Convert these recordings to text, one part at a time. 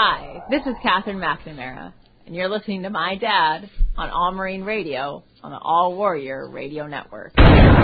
Hi, this is Catherine McNamara, and you're listening to My Dad on All Marine Radio on the All Warrior Radio Network.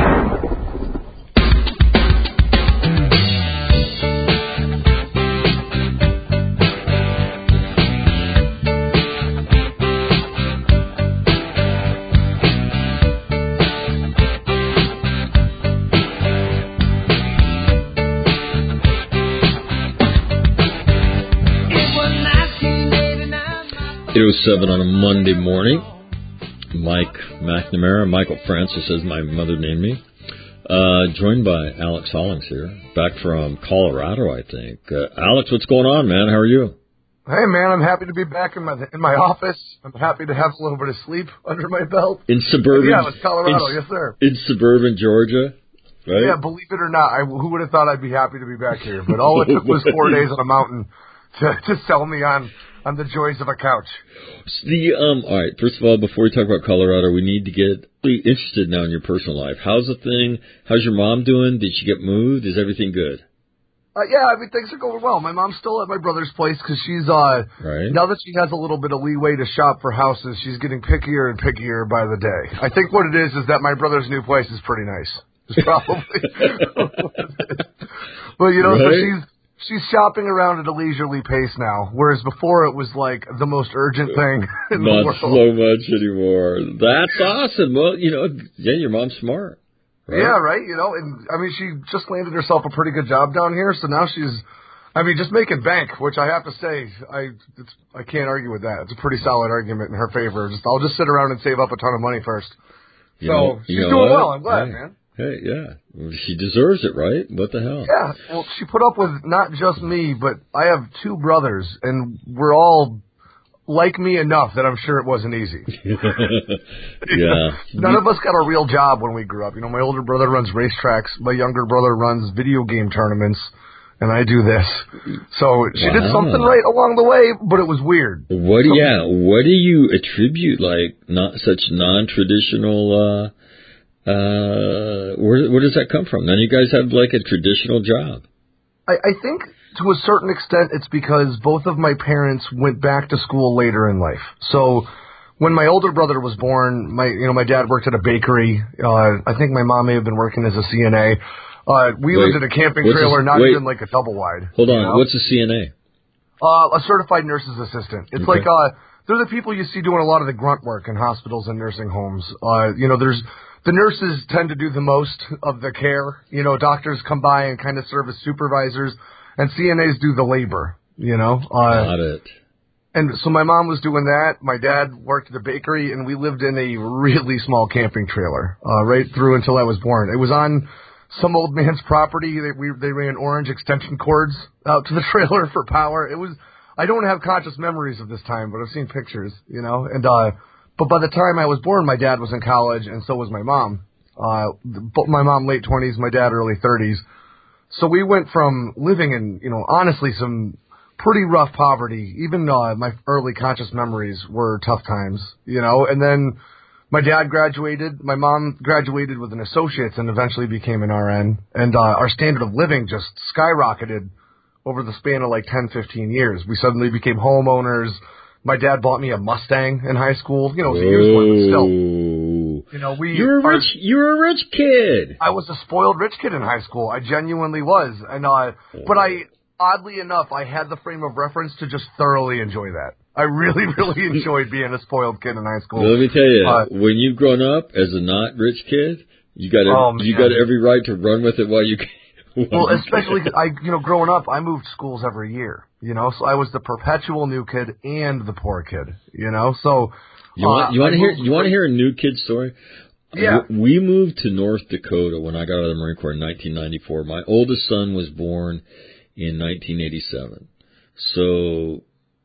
8:07 on a Monday morning. Mike McNamara, Michael Francis, as my mother named me. Joined by Alex Hollings here, back from Colorado, I think. Alex, what's going on, man? How are you? Hey, man, I'm happy to be back in my office. I'm happy to have a little bit of sleep under my belt. In suburban, yeah, it's Colorado, yes, sir. In suburban Georgia, right? Yeah, believe it or not, who would have thought I'd be happy to be back here? But all it took was 4 days on a mountain to sell me on the joys of a couch. All right, first of all, before we talk about Colorado, we need to get interested now in your personal life. How's the thing? How's your mom doing? Did she get moved? Is everything good? Yeah, I mean, things are going well. My mom's still at my brother's place because she's, now that she has a little bit of leeway to shop for houses, she's getting pickier and pickier by the day. I think what it is that my brother's new place is pretty nice. It's probably what it is. But, you know, right? So she's shopping around at a leisurely pace now, whereas before it was like the most urgent thing in the world. Not so much anymore. That's awesome. Well, you know, yeah, your mom's smart. Right? Yeah, right. You know, and I mean, she just landed herself a pretty good job down here, so now she's, I mean, just making bank, which I have to say, I can't argue with that. It's a pretty solid argument in her favor. I'll just sit around and save up a ton of money first. She's doing well. I'm glad, man. Hey, yeah. She deserves it, right? What the hell? Yeah. Well, she put up with not just me, but I have two brothers, and we're all like me enough that I'm sure it wasn't easy. Yeah. None of us got a real job when we grew up. You know, my older brother runs racetracks. My younger brother runs video game tournaments, and I do this. So she did something right along the way, but it was weird. What do you attribute, like, not such non-traditional, where does that come from? None of you guys have, like, a traditional job. I think to a certain extent it's because both of my parents went back to school later in life. So when my older brother was born, my dad worked at a bakery. I think my mom may have been working as a CNA. We lived in a camping trailer, not even like a double wide. Hold on, what's a CNA? A certified nurse's assistant. It's like they're the people you see doing a lot of the grunt work in hospitals and nursing homes. The nurses tend to do the most of the care. You know, doctors come by and kind of serve as supervisors, and CNAs do the labor, you know. Got it. And so my mom was doing that. My dad worked at a bakery, and we lived in a really small camping trailer right through until I was born. It was on some old man's property. They ran orange extension cords out to the trailer for power. I don't have conscious memories of this time, but I've seen pictures, you know, and but by the time I was born, my dad was in college, and so was my mom. My mom, late 20s, my dad, early 30s. So we went from living in, you know, honestly, some pretty rough poverty. Even my early conscious memories were tough times, you know. And then my dad graduated. My mom graduated with an associate's and eventually became an RN. And our standard of living just skyrocketed over the span of like 10, 15 years. We suddenly became homeowners. My dad bought me a Mustang in high school. You know, it was a used one, but still. You know, you're a rich kid. I was a spoiled rich kid in high school. I genuinely was. And but oddly enough, I had the frame of reference to just thoroughly enjoy that. I really, really enjoyed being a spoiled kid in high school. Well, let me tell you, when you've grown up as a not rich kid, you got every right to run with it while you can. Well, especially growing up, I moved schools every year, you know, so I was the perpetual new kid and the poor kid, you know, so. You want to hear a new kid story? Yeah. We moved to North Dakota when I got out of the Marine Corps in 1994. My oldest son was born in 1987. So,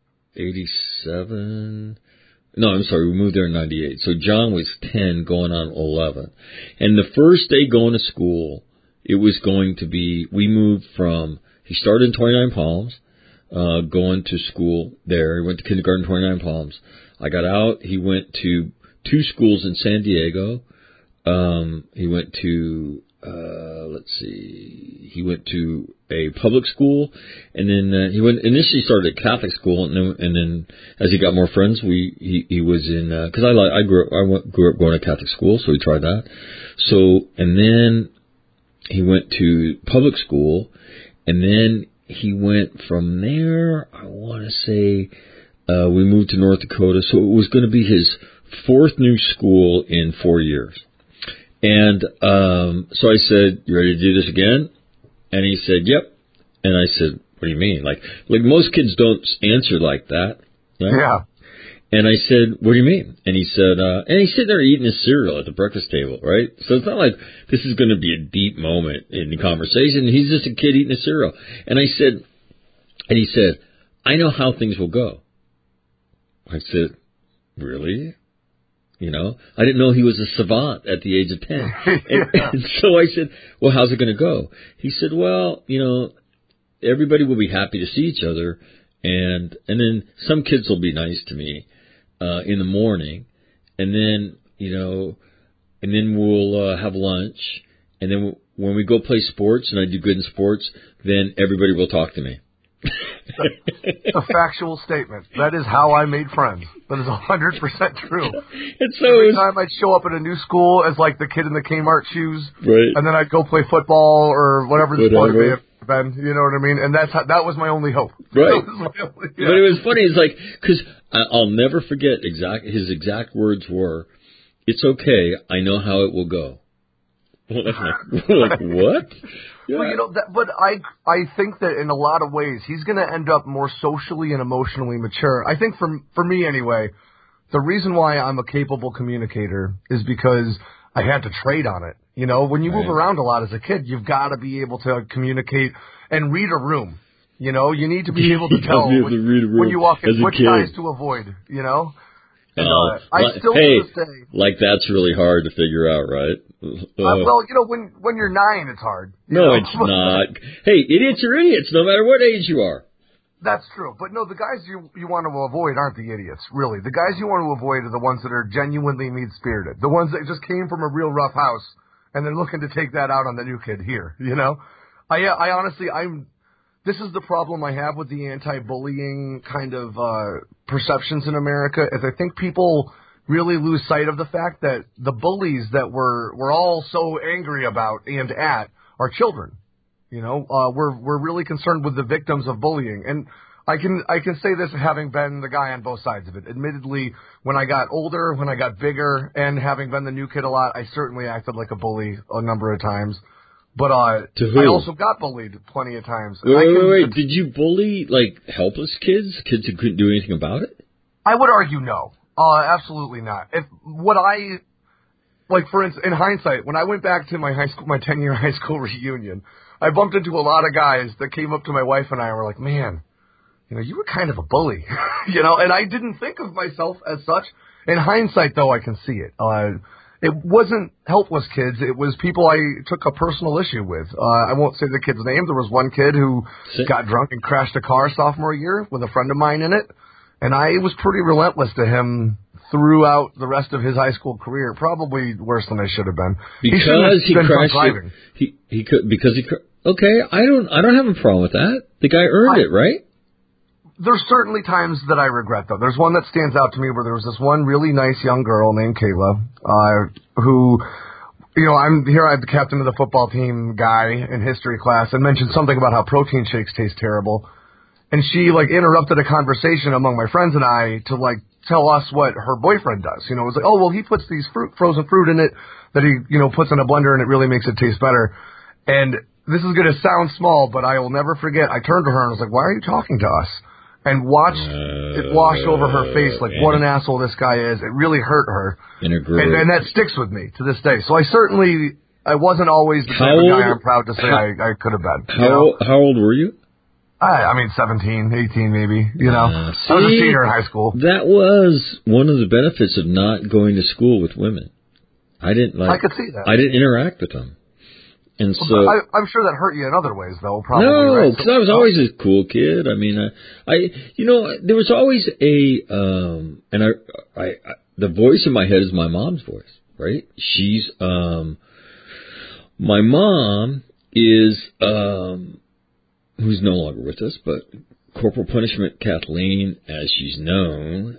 87? No, I'm sorry, we moved there in 98. So John was 10 going on 11. And the first day going to school, it was going to be, he started in 29 Palms, going to school there. He went to kindergarten 29 Palms. I got out. He went to two schools in San Diego. He went to let's see, he went to a public school, and then he initially started at Catholic school, and then as he got more friends, he was in because I grew up going to Catholic school, so he tried that. So and then he went to public school, and then he went from there. I want to say we moved to North Dakota, so it was going to be his fourth new school in 4 years. And so I said, "You ready to do this again?" And he said, "Yep." And I said, "What do you mean? Like most kids don't answer like that." Right? Yeah. And I said, "What do you mean?" And he said, and he's sitting there eating his cereal at the breakfast table, right? So it's not like this is going to be a deep moment in the conversation. He's just a kid eating his cereal. And he said, "I know how things will go." I said, "Really?" You know, I didn't know he was a savant at the age of 10. And so I said, "Well, how's it going to go?" He said, "Well, you know, everybody will be happy to see each other. And then some kids will be nice to me, in the morning. And then, you know, and then we'll, have lunch. And then when we go play sports and I do good in sports, then everybody will talk to me." A factual statement. That is how I made friends. That is 100% true. And so every time I'd show up at a new school as like the kid in the Kmart shoes, right. And then I'd go play football or whatever the sport it may have been. You know what I mean? And that was my only hope. Right. But it was funny. It's like because I'll never forget his exact words were, "It's okay. I know how it will go." Like what? Yeah. Well, you know, but I think that in a lot of ways he's going to end up more socially and emotionally mature. I think for me anyway, the reason why I'm a capable communicator is because I had to trade on it. You know, when you move around a lot as a kid, you've got to be able to communicate and read a room. You know, you need to be able to tell when you walk in which guys to avoid. You know. And, I still to this day. Like that's really hard to figure out, right? Well, you know, when you're 9, it's hard. No, it's not. Hey, idiots are idiots, no matter what age you are. That's true. But no, the guys you want to avoid aren't the idiots, really. The guys you want to avoid are the ones that are genuinely mean-spirited. The ones that just came from a real rough house, and they're looking to take that out on the new kid here, you know? I honestly, this is the problem I have with the anti-bullying kind of perceptions in America, is I think people really lose sight of the fact that the bullies that we're all so angry about and at are children. You know, we're really concerned with the victims of bullying, and I can say this having been the guy on both sides of it. Admittedly, when I got older, when I got bigger, and having been the new kid a lot, I certainly acted like a bully a number of times. But I also got bullied plenty of times. Wait. Did you bully like helpless kids who couldn't do anything about it? I would argue no. Absolutely not. For instance, in hindsight, when I went back to my 10-year high school reunion, I bumped into a lot of guys that came up to my wife and I and were like, "Man, you know, you were kind of a bully," you know, and I didn't think of myself as such. In hindsight, though, I can see it. It wasn't helpless kids. It was people I took a personal issue with. I won't say the kid's name. There was one kid who got drunk and crashed a car sophomore year with a friend of mine in it. And I was pretty relentless to him throughout the rest of his high school career, probably worse than I should have been. Because he crashed driving. Okay, I don't have a problem with that. The guy earned it, right? There's certainly times that I regret, though. There's one that stands out to me where there was this one really nice young girl named Kayla, who, you know, I'm the captain of the football team guy in history class, and mentioned something about how protein shakes taste terrible. And she, interrupted a conversation among my friends and I to, tell us what her boyfriend does. You know, it was like, "Oh, well, he puts these frozen fruit in it that he, puts in a blender and it really makes it taste better." And this is going to sound small, but I will never forget. I turned to her and was like, "Why are you talking to us?" And watched it wash over her face what an asshole this guy is. It really hurt her. And that sticks with me to this day. So I wasn't always the type of guy I'm proud to say I could have been. How old were you? I mean, 17, 18 maybe, you know. I was a senior in high school. That was one of the benefits of not going to school with women. I could see that. I didn't interact with them. And so I'm sure that hurt you in other ways, though. Probably. No, because I was always a cool kid. I mean, there was always the voice in my head is my mom's voice, right? She's My mom is, who's no longer with us, but Corporal Punishment Kathleen, as she's known.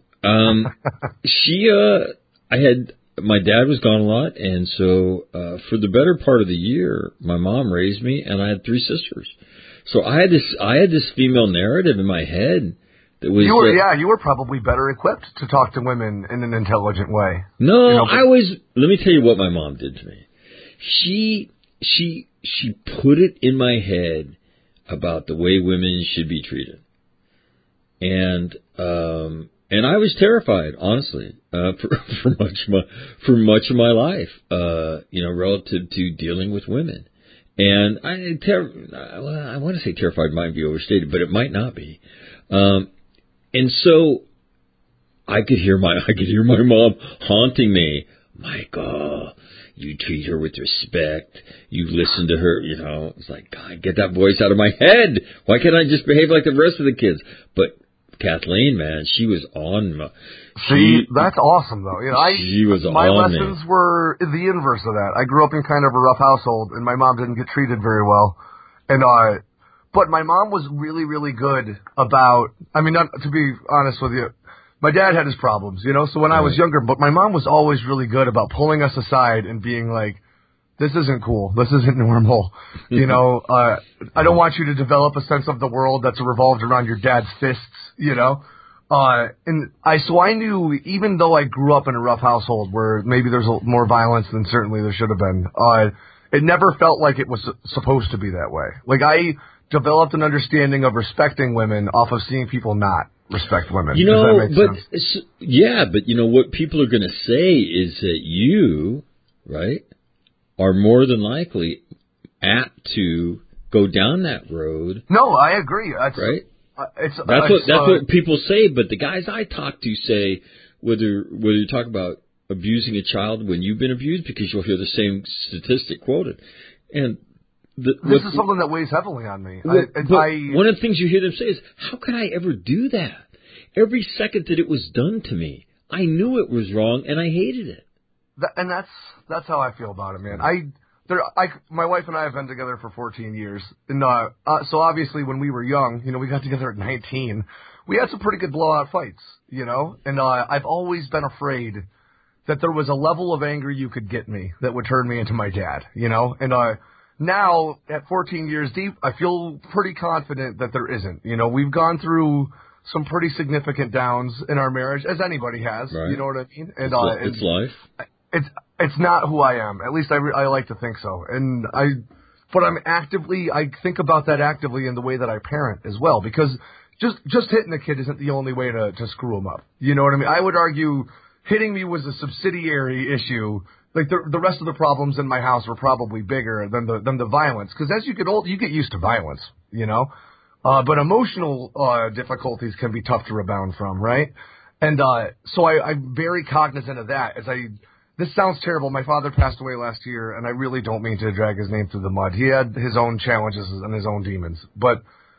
My dad was gone a lot, and so for the better part of the year, my mom raised me, and I had 3 sisters. So I had this female narrative in my head that was. You were probably better equipped to talk to women in an intelligent way. No, let me tell you what my mom did to me. She put it in my head about the way women should be treated. And I was terrified, honestly, for much of my life, relative to dealing with women. And I want to say terrified might be overstated, but it might not be. And so I could hear my mom haunting me. Michael, you treat her with respect. You listen to her, It's like, God, get that voice out of my head. Why can't I just behave like the rest of the kids? But Kathleen, man, she was on me. That's awesome, though. She was my on me. lessons were the inverse of that. I grew up in kind of a rough household, and my mom didn't get treated very well. And but my mom was really, really good about. Not to be honest with you, my dad had his problems, So when I was younger, but my mom was always really good about pulling us aside and being like, "This isn't cool. This isn't normal. I don't want you to develop a sense of the world that's revolved around your dad's fists, And I knew, even though I grew up in a rough household where maybe there's more violence than certainly there should have been, it never felt like it was supposed to be that way. Like, I developed an understanding of respecting women off of seeing people not respect women. Does that make sense? Yeah, but what people are going to say is that you, right, are more than likely apt to go down that road. No, I agree. Right? That's what people say, but the guys I talk to say, whether you talk about abusing a child when you've been abused, because you'll hear the same statistic quoted. And this is something that weighs heavily on me. One of the things you hear them say is, how could I ever do that? Every second that it was done to me, I knew it was wrong, and I hated it. And that's how I feel about it, man. My wife and I have been together for 14 years, and so obviously when we were young, we got together at 19. We had some pretty good blowout fights, And I've always been afraid that there was a level of anger you could get me that would turn me into my dad, And now at 14 years deep, I feel pretty confident that there isn't. We've gone through some pretty significant downs in our marriage, as anybody has. Right. You know what I mean? And it's life. It's not who I am. At least I like to think so. And I think about that actively in the way that I parent as well, because just hitting a kid isn't the only way to screw them up. You know what I mean? I would argue hitting me was a subsidiary issue. Like the rest of the problems in my house were probably bigger than the violence. Because as you get old, you get used to violence, But emotional difficulties can be tough to rebound from, right? And so I'm very cognizant of that. This sounds terrible. My father passed away last year, and I really don't mean to drag his name through the mud. He had his own challenges and his own demons. But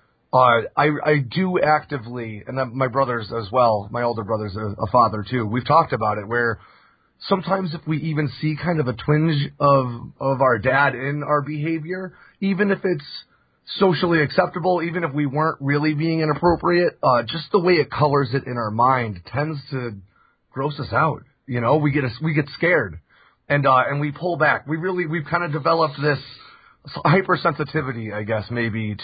I do actively, and my brothers as well, my older brother's a father too, we've talked about it, where sometimes if we even see kind of a twinge of our dad in our behavior, even if it's socially acceptable, even if we weren't really being inappropriate, just the way it colors it in our mind tends to gross us out. We get scared, and we pull back. We've kind of developed this hypersensitivity, I guess, maybe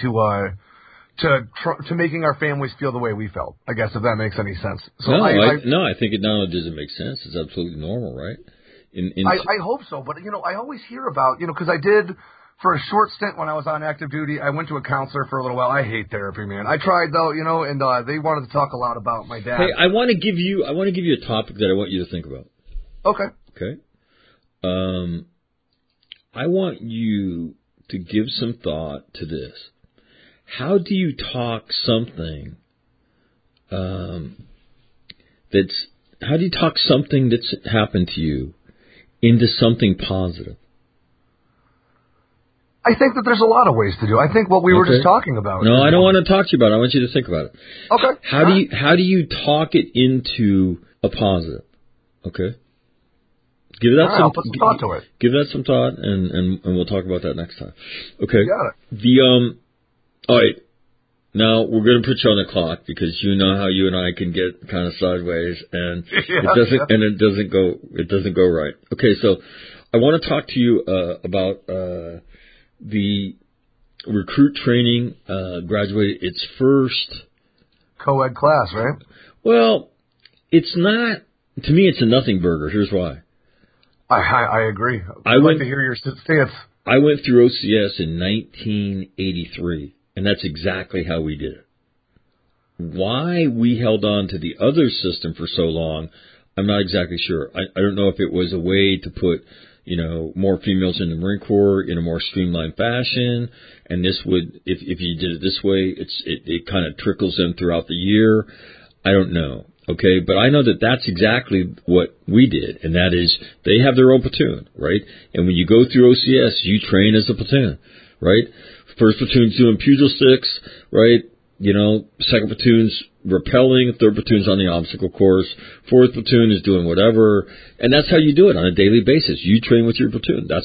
to making our families feel the way we felt. I guess, if that makes any sense. So I think it not only does it make sense, it's absolutely normal, right? I hope so, but I always hear about because I did. For a short stint when I was on active duty, I went to a counselor for a little while. I hate therapy, man. I tried though, and they wanted to talk a lot about my dad. Hey, I want to give you a topic that I want you to think about. Okay. I want you to give some thought to this. How do you talk something that's happened to you into something positive? I think that there's a lot of ways to do. I think what we were just talking about. No, I don't want to talk to you about it. I want you to think about it. Okay. How do you talk it into a positive? Okay. Give that I'll put some thought to it. Give that some thought, and we'll talk about that next time. Okay. Got it. All right. Now we're going to put you on the clock because you know how you and I can get kind of sideways, and it doesn't go right. Okay, so I want to talk to you about the recruit training. Graduated its first co-ed class, right? Well, it's not. To me, it's a nothing burger. Here's why. I agree. I'd like to hear your stance. I went through OCS in 1983, and that's exactly how we did it. Why we held on to the other system for so long, I'm not exactly sure. I don't know if it was a way to put, more females in the Marine Corps in a more streamlined fashion, and this would, if you did it this way, it kind of trickles in throughout the year. I don't know. Okay, but I know that that's exactly what we did, and that is they have their own platoon, right? And when you go through OCS, you train as a platoon, right? First platoon's doing pugil sticks, right? Second platoon's rappelling, third platoon's on the obstacle course, fourth platoon is doing whatever, and that's how you do it on a daily basis. You train with your platoon. That's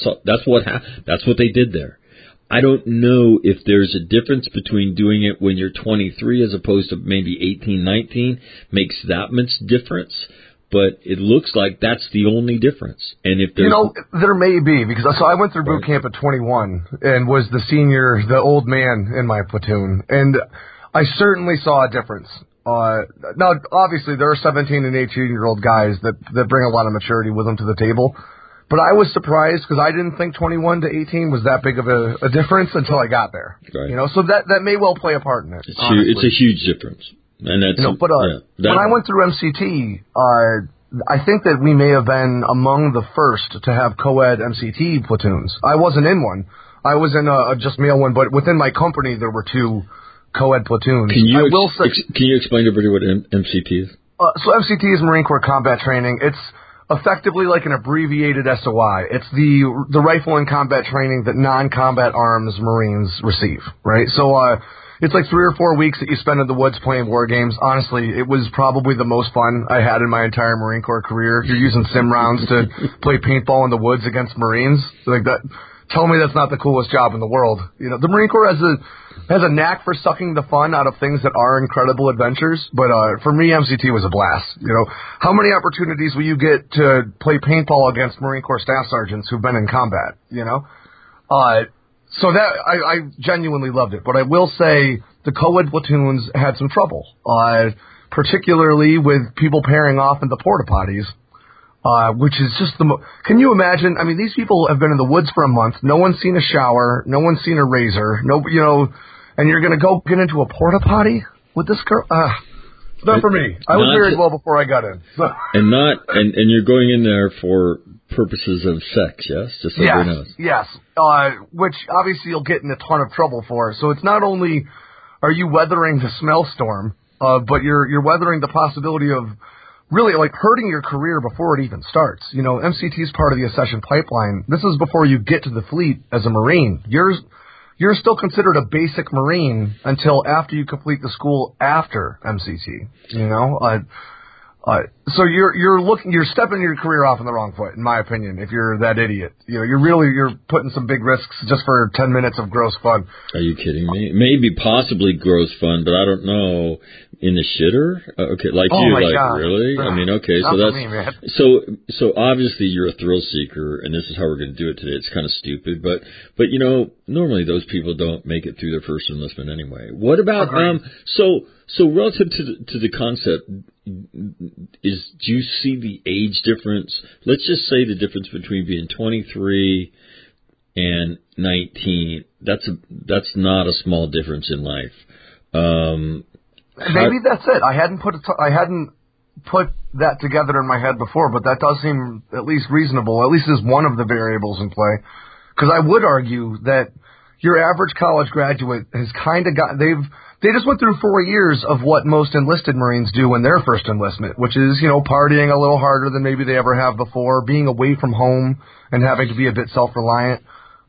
what they did there. I don't know if there's a difference between doing it when you're 23 as opposed to maybe 18, 19 makes that much difference, but it looks like that's the only difference. And if there's there may be, because I went through boot camp at 21 and was the senior, the old man in my platoon, and I certainly saw a difference. Now, obviously, there are 17 and 18-year-old guys that bring a lot of maturity with them to the table. But I was surprised because I didn't think 21 to 18 was that big of a difference until I got there. Right. So that may well play a part in it. It's a huge difference. And that's, when I went through MCT, I think that we may have been among the first to have co-ed MCT platoons. I wasn't in one. I was in a just male one, but within my company there were two co-ed platoons. Can you explain to everybody what MCT is? So MCT is Marine Corps Combat Training. It's effectively like an abbreviated SOI. It's the rifle and combat training that non-combat arms Marines receive, right? So it's like 3 or 4 weeks that you spend in the woods playing war games. Honestly, it was probably the most fun I had in my entire Marine Corps career. You're using sim rounds to play paintball in the woods against Marines. Like that. Tell me that's not the coolest job in the world. The Marine Corps has a knack for sucking the fun out of things that are incredible adventures, but for me, MCT was a blast. How many opportunities will you get to play paintball against Marine Corps staff sergeants who've been in combat, So that, I genuinely loved it, but I will say the co-ed platoons had some trouble, particularly with people pairing off in the porta potties. Which is just can you imagine? I mean, these people have been in the woods for a month. No one's seen a shower. No one's seen a razor. And you're going to go get into a porta potty with this girl? Not for me. I was married well before I got in. So. And you're going in there for purposes of sex, yes? Just so everyone knows. Yes. Which obviously you'll get in a ton of trouble for. So it's not only are you weathering the smell storm, but you're weathering the possibility of really like hurting your career before it even starts. MCT is part of the accession pipeline. This is before you get to the fleet as a Marine. You're still considered a basic Marine until after you complete the school after MCT. So you're stepping your career off on the wrong foot, in my opinion, if you're that idiot. You're putting some big risks just for 10 minutes of gross fun. Are you kidding me? Maybe possibly gross fun, but I don't know. In the shitter? Okay, like oh you, my like God. Really? I mean, okay, so that's me, man. so obviously you're a thrill seeker, and this is how we're going to do it today. It's kind of stupid, but normally those people don't make it through their first enlistment anyway. What about so relative to the concept, do you see the age difference? Let's just say the difference between being 23 and 19. That's not a small difference in life. Maybe that's it. I hadn't put that together in my head before, but that does seem at least reasonable. At least is one of the variables in play. Because I would argue that your average college graduate has kind of they just went through 4 years of what most enlisted Marines do in their first enlistment, which is, partying a little harder than maybe they ever have before, being away from home and having to be a bit self-reliant.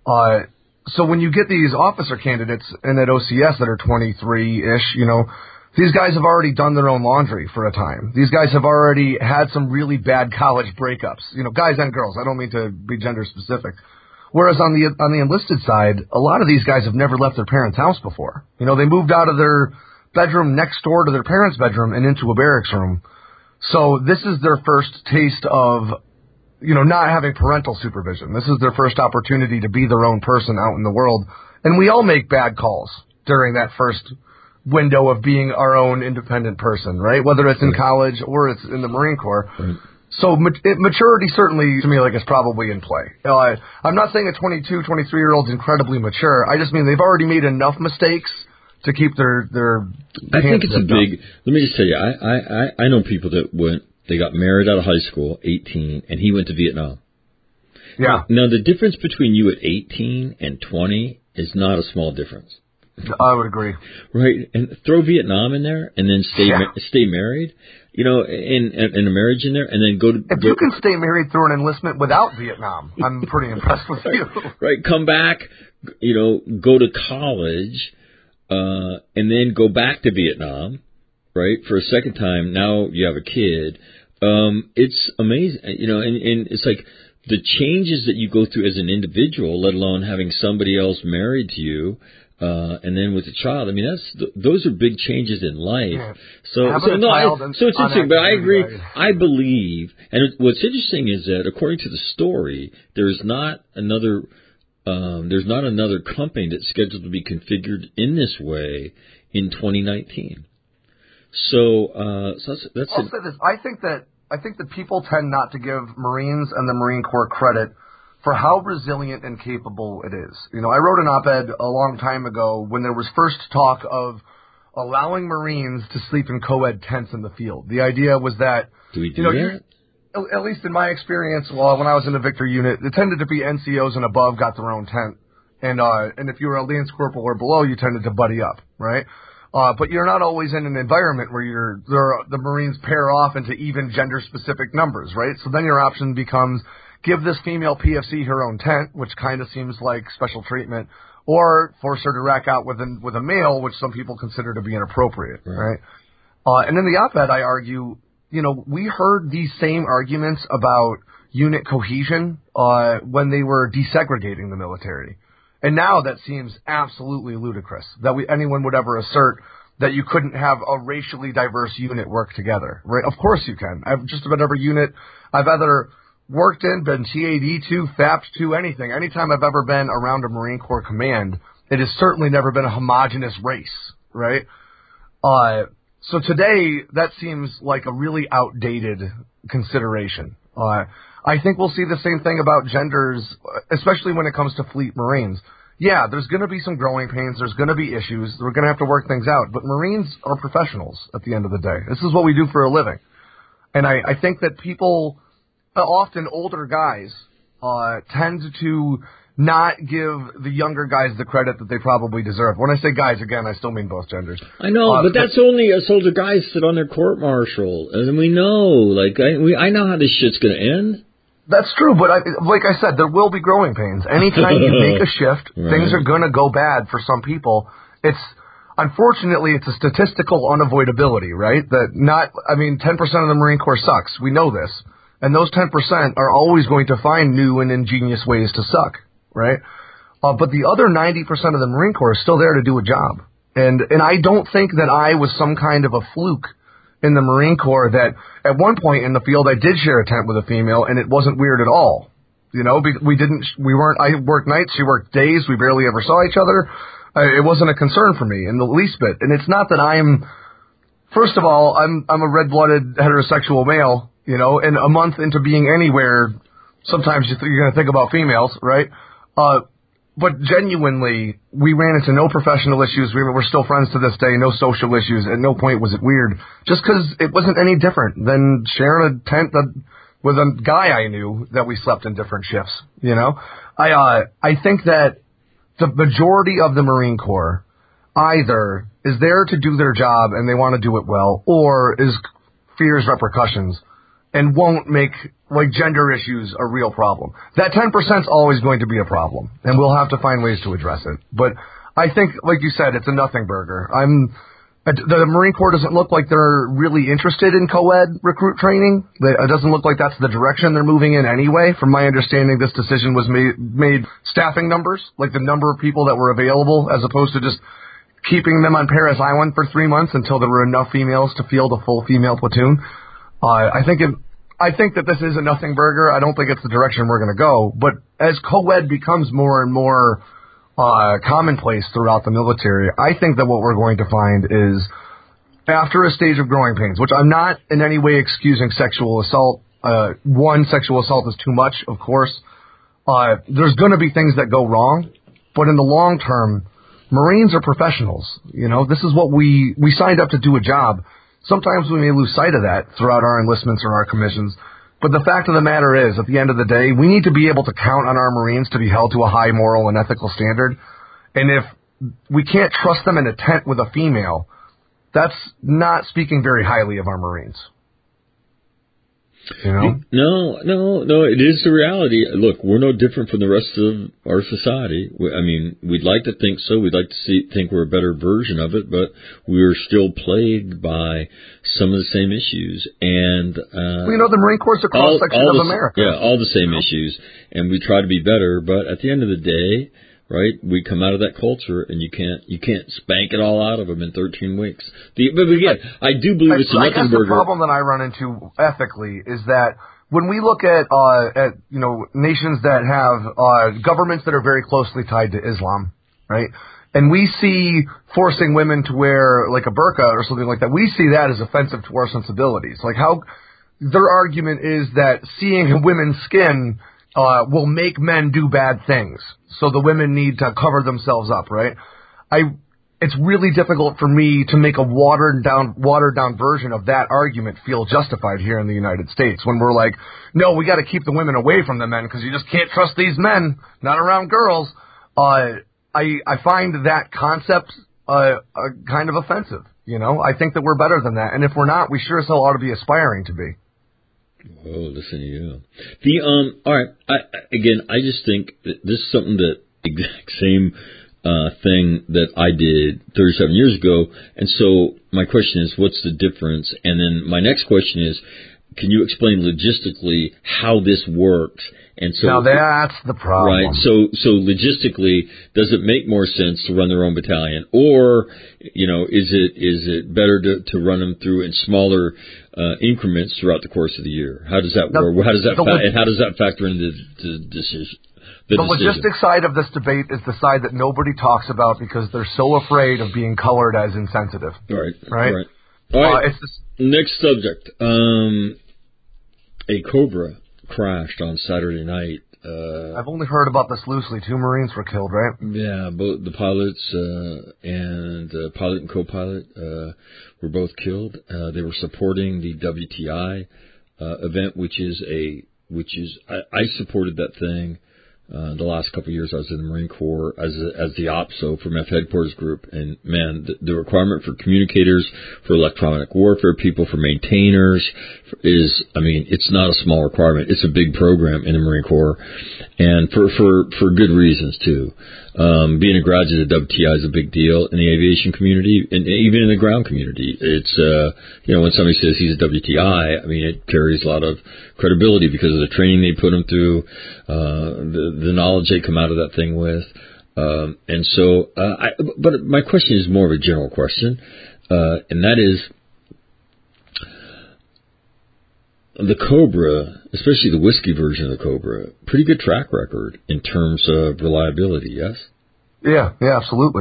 So when you get these officer candidates in at OCS that are 23-ish, These guys have already done their own laundry for a time. These guys have already had some really bad college breakups. Guys and girls. I don't mean to be gender specific. Whereas on the enlisted side, a lot of these guys have never left their parents' house before. They moved out of their bedroom next door to their parents' bedroom and into a barracks room. So this is their first taste of, not having parental supervision. This is their first opportunity to be their own person out in the world. And we all make bad calls during that first window of being our own independent person, right? Whether it's in college or it's in the Marine Corps. Right. So maturity certainly, to me, is probably in play. I'm not saying a 22, 23-year-old's incredibly mature. I just mean they've already made enough mistakes to keep their I think it's a big, let me just tell you, I know people that they got married out of high school, 18, and he went to Vietnam. Yeah. Now, the difference between you at 18 and 20 is not a small difference. I would agree. Right, and throw Vietnam in there, and then stay married, in a marriage in there, and then go to... If you can stay married through an enlistment without Vietnam, I'm pretty impressed with you. Right, come back, go to college, and then go back to Vietnam, right, for a second time. Now you have a kid. It's amazing, and it's like the changes that you go through as an individual, let alone having somebody else married to you. And then with the child, I mean, those are big changes in life. Yeah. So it's interesting, but I agree. Right. I believe, and what's interesting is that according to the story, there's not another company that's scheduled to be configured in this way in 2019. So that's. I'll say this: I think that people tend not to give Marines and the Marine Corps credit for how resilient and capable it is. I wrote an op-ed a long time ago when there was first talk of allowing Marines to sleep in co-ed tents in the field. The idea was that, do we do that? At least in my experience, when I was in the Victor unit, it tended to be NCOs and above got their own tent. And if you were a Lance Corporal or below, you tended to buddy up, right? But you're not always in an environment where the Marines pair off into even gender-specific numbers, right? So then your option becomes give this female PFC her own tent, which kind of seems like special treatment, or force her to rack out with a male, which some people consider to be inappropriate, right? And in the op-ed, I argue, we heard these same arguments about unit cohesion when they were desegregating the military. And now that seems absolutely ludicrous, that anyone would ever assert that you couldn't have a racially diverse unit work together, right? Of course you can. Just about every unit I've either worked in, been TAD to, FAPT to, anything. Anytime I've ever been around a Marine Corps command, it has certainly never been a homogenous race, right? So today, that seems like a really outdated consideration. I think we'll see the same thing about genders, especially when it comes to Fleet Marines. Yeah, there's going to be some growing pains. There's going to be issues. We're going to have to work things out. But Marines are professionals at the end of the day. This is what we do for a living. And I think that people... often older guys tend to not give the younger guys the credit that they probably deserve. When I say guys, again, I still mean both genders. I know, but that's only us older guys sit on their court-martial, and we know, I know how this shit's going to end. That's true, but like I said, there will be growing pains. Anytime you make a shift, right, things are going to go bad for some people. Unfortunately, it's a statistical unavoidability, right? 10% of the Marine Corps sucks. We know this. And those 10% are always going to find new and ingenious ways to suck, right? But the other 90% of the Marine Corps is still there to do a job. And I don't think that I was some kind of a fluke in the Marine Corps that at one point in the field I did share a tent with a female and it wasn't weird at all. I worked nights, she worked days, we barely ever saw each other. It wasn't a concern for me in the least bit. And it's not that first of all, I'm a red-blooded heterosexual male, and a month into being anywhere, sometimes you're going to think about females, right? But genuinely, we ran into no professional issues. We're still friends to this day, no social issues. At no point was it weird, just because it wasn't any different than sharing a tent with a guy I knew that we slept in different shifts, I think that the majority of the Marine Corps either is there to do their job and they want to do it well, or fears repercussions and won't make gender issues a real problem. That 10% is always going to be a problem, and we'll have to find ways to address it. But I think, like you said, it's a nothing burger. The Marine Corps doesn't look like they're really interested in co-ed recruit training. It doesn't look like that's the direction they're moving in anyway. From my understanding, this decision was made staffing numbers, like the number of people that were available, as opposed to just keeping them on Paris Island for 3 months until there were enough females to field a full female platoon. I think that this is a nothing burger. I don't think it's the direction we're going to go. But as co-ed becomes more and more commonplace throughout the military, I think that what we're going to find is, after a stage of growing pains, which I'm not in any way excusing sexual assault. Sexual assault is too much, of course. There's going to be things that go wrong, but in the long term, Marines are professionals. You know, this is what we signed up to do a job. Sometimes we may lose sight of that throughout our enlistments or our commissions. But the fact of the matter is, at the end of the day, we need to be able to count on our Marines to be held to a high moral and ethical standard. And if we can't trust them in a tent with a female, that's not speaking very highly of our Marines. You know? No, it is the reality. Look, we're no different from the rest of our society. I mean, we'd like to think so. We'd like to think we're a better version of it, but we're still plagued by some of the same issues. And the Marine Corps is a cross-section of America. Yeah, all the same issues. And we try to be better, but at the end of the day, right, we come out of that culture, and you can't spank it all out of them in 13 weeks. But again, I do believe it's a nothing burger. The problem that I run into ethically is that when we look at nations that have governments that are very closely tied to Islam, right, and we see forcing women to wear like a burqa or something like that, we see that as offensive to our sensibilities. Like, how their argument is that seeing a woman's skin will make men do bad things, so the women need to cover themselves up, right? It's really difficult for me to make a watered down version of that argument feel justified here in the United States, when we're like, no, we got to keep the women away from the men because you just can't trust these men, not around girls. I find that concept kind of offensive. You know, I think that we're better than that, and if we're not, we sure as hell ought to be aspiring to be. Oh, listen to you. All right. I just think that this is something that exact same thing that I did 37 years ago. And so my question is, what's the difference? And then my next question is, can you explain logistically how this works? And so now that's the problem, right? So logistically, does it make more sense to run their own battalion, or is it better to run them through in smaller increments throughout the course of the year? How does that work? How does that factor into the decision? The logistics side of this debate is the side that nobody talks about because they're so afraid of being colored as insensitive. Right. All right. Next subject. A Cobra crashed on Saturday night. I've only heard about this loosely. 2 Marines were killed, right? Yeah, both the pilots and pilot and co-pilot were both killed. They were supporting the WTI event, which is I supported that thing. The last couple of years I was in the Marine Corps as the OPSO for MEF Headquarters Group, and man, the requirement for communicators, for electronic warfare people, for maintainers it's not a small requirement. It's a big program in the Marine Corps, and for good reasons too. Being a graduate of WTI is a big deal in the aviation community, and even in the ground community. It's when somebody says he's a WTI, it carries a lot of credibility because of the training they put them through, the knowledge they come out of that thing with, but my question is more of a general question, and that is, the Cobra, especially the whiskey version of the Cobra, pretty good track record in terms of reliability, yes? Yeah, absolutely.